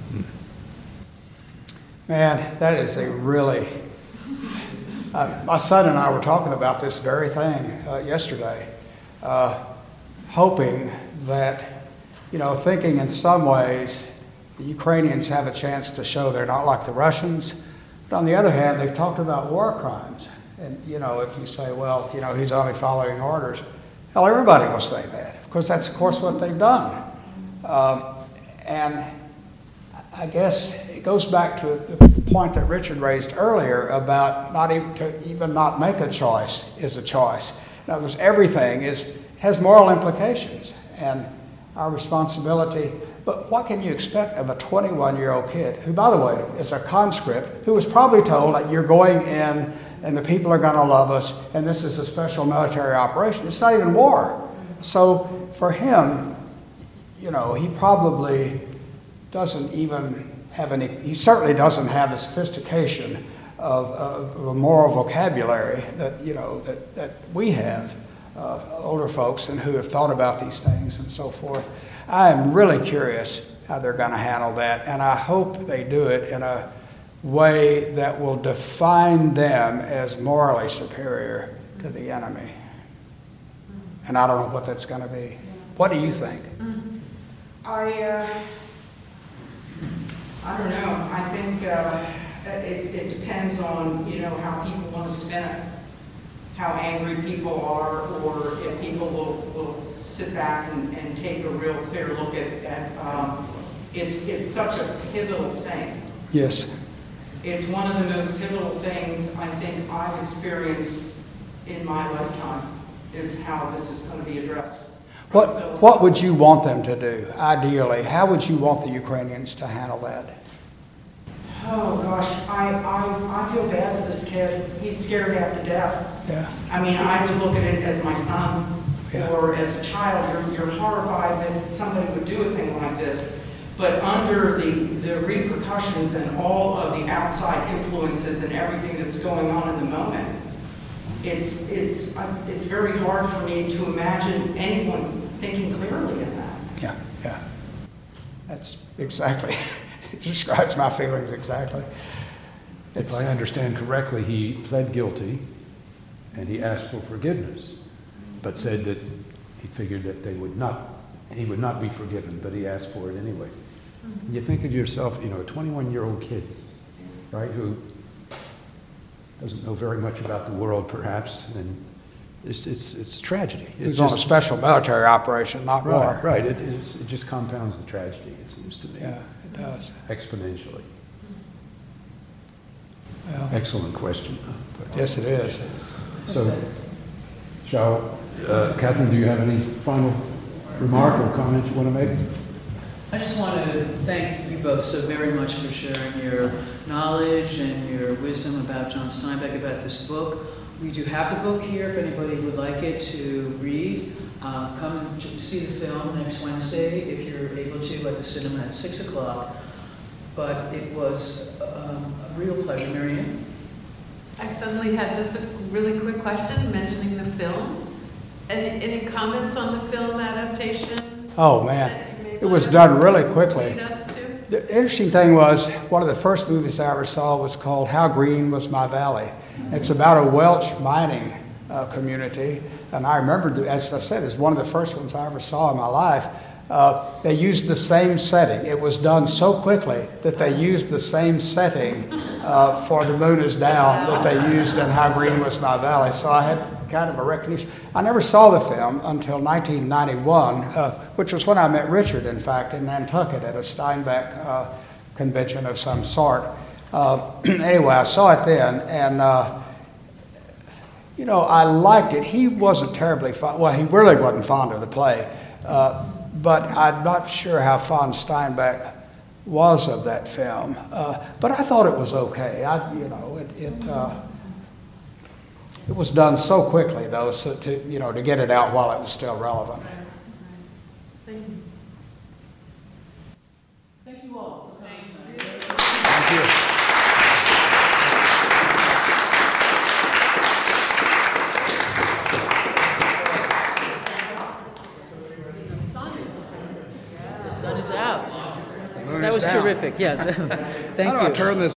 Man, that is a really... Uh, my son and I were talking about this very thing uh, yesterday, uh, hoping that, you know, thinking in some ways the Ukrainians have a chance to show they're not like the Russians. But on the other hand, they've talked about war crimes. And, you know, if you say, well, you know, he's only following orders, hell, everybody will say that, because that's, of course, what they've done. Um, and I guess it goes back to the point that Richard raised earlier about not even to even not make a choice is a choice. In other words, everything is has moral implications, and our responsibility. But what can you expect of a twenty-one-year-old kid who, by the way, is a conscript who was probably told that you're going in and the people are going to love us and this is a special military operation? It's not even war. So for him, you know, he probably doesn't even have any, he certainly doesn't have the sophistication of, of a moral vocabulary that, you know, that, that we have, uh, older folks, and who have thought about these things and so forth. I am really curious how they're going to handle that, and I hope they do it in a way that will define them as morally superior to the enemy. And I don't know what that's going to be. What do you think? I, uh, I don't know. I think uh, it, it depends on, you know, how people want to spin it, how angry people are, or if people will, will sit back and, and take a real clear look at, at um, it's, it's such a pivotal thing. Yes. It's one of the most pivotal things I think I've experienced in my lifetime, is how this is going to be addressed. What, what would you want them to do, ideally? How would you want the Ukrainians to handle that? Oh, gosh, I, I, I feel bad for this kid. He's scared half to death. Yeah. I mean, I would look at it as my son, Yeah. or as a child. You're, you're horrified that somebody would do a thing like this. But under the, the repercussions and all of the outside influences and everything that's going on in the moment, it's, it's, it's very hard for me to imagine anyone thinking clearly in that. Yeah, yeah. That's exactly, it describes my feelings exactly. If It's, I understand correctly, he pled guilty and he asked for forgiveness, but said that he figured that they would not, he would not be forgiven, but he asked for it anyway. Mm-hmm. You think of yourself, you know, a twenty-one-year-old kid, right, who doesn't know very much about the world, perhaps, and it's it's it's tragedy. He was It's on a special military operation, not right, war. right. It, it's, it just compounds the tragedy, it seems to me. Yeah, it does. Exponentially. Well, Excellent question. But- yes, it is. So, shall, uh, Catherine, do you have any final remark or comment you want to make? I just want to thank you both so very much for sharing your knowledge and your wisdom about John Steinbeck, about this book. we do have the book here if anybody would like it to read. Uh, come and see the film next Wednesday if you're able to at the cinema at six o'clock. But it was um, a real pleasure. Marianne? I suddenly had just a really quick question mentioning the film. Any, any comments on the film adaptation? Oh, man. It was done really quickly. Lead us to? The interesting thing was, one of the first movies I ever saw was called How Green Was My Valley. It's about a Welsh mining uh, community. And I remember, as I said, it's one of the first ones I ever saw in my life. Uh, they used the same setting. It was done so quickly that they used the same setting uh, for The Moon Is Down that they used in How Green Was My Valley. So I had kind of a recognition. I never saw the film until nineteen ninety-one, uh, which was when I met Richard, in fact, in Nantucket at a Steinbeck uh, convention of some sort. Uh, anyway, I saw it then, and uh, you know, I liked it. He wasn't terribly fond. Well, he really wasn't fond of the play. Uh, But I'm not sure how fond Steinbeck was of that film. Uh, but I thought it was okay. I, you know, it it, uh, it was done so quickly, though, so to you know to get it out while it was still relevant. Thank you. Thank you all. Thank you. The sun is out. Moon That is was down. terrific. Yeah. Thank How do I you. turn this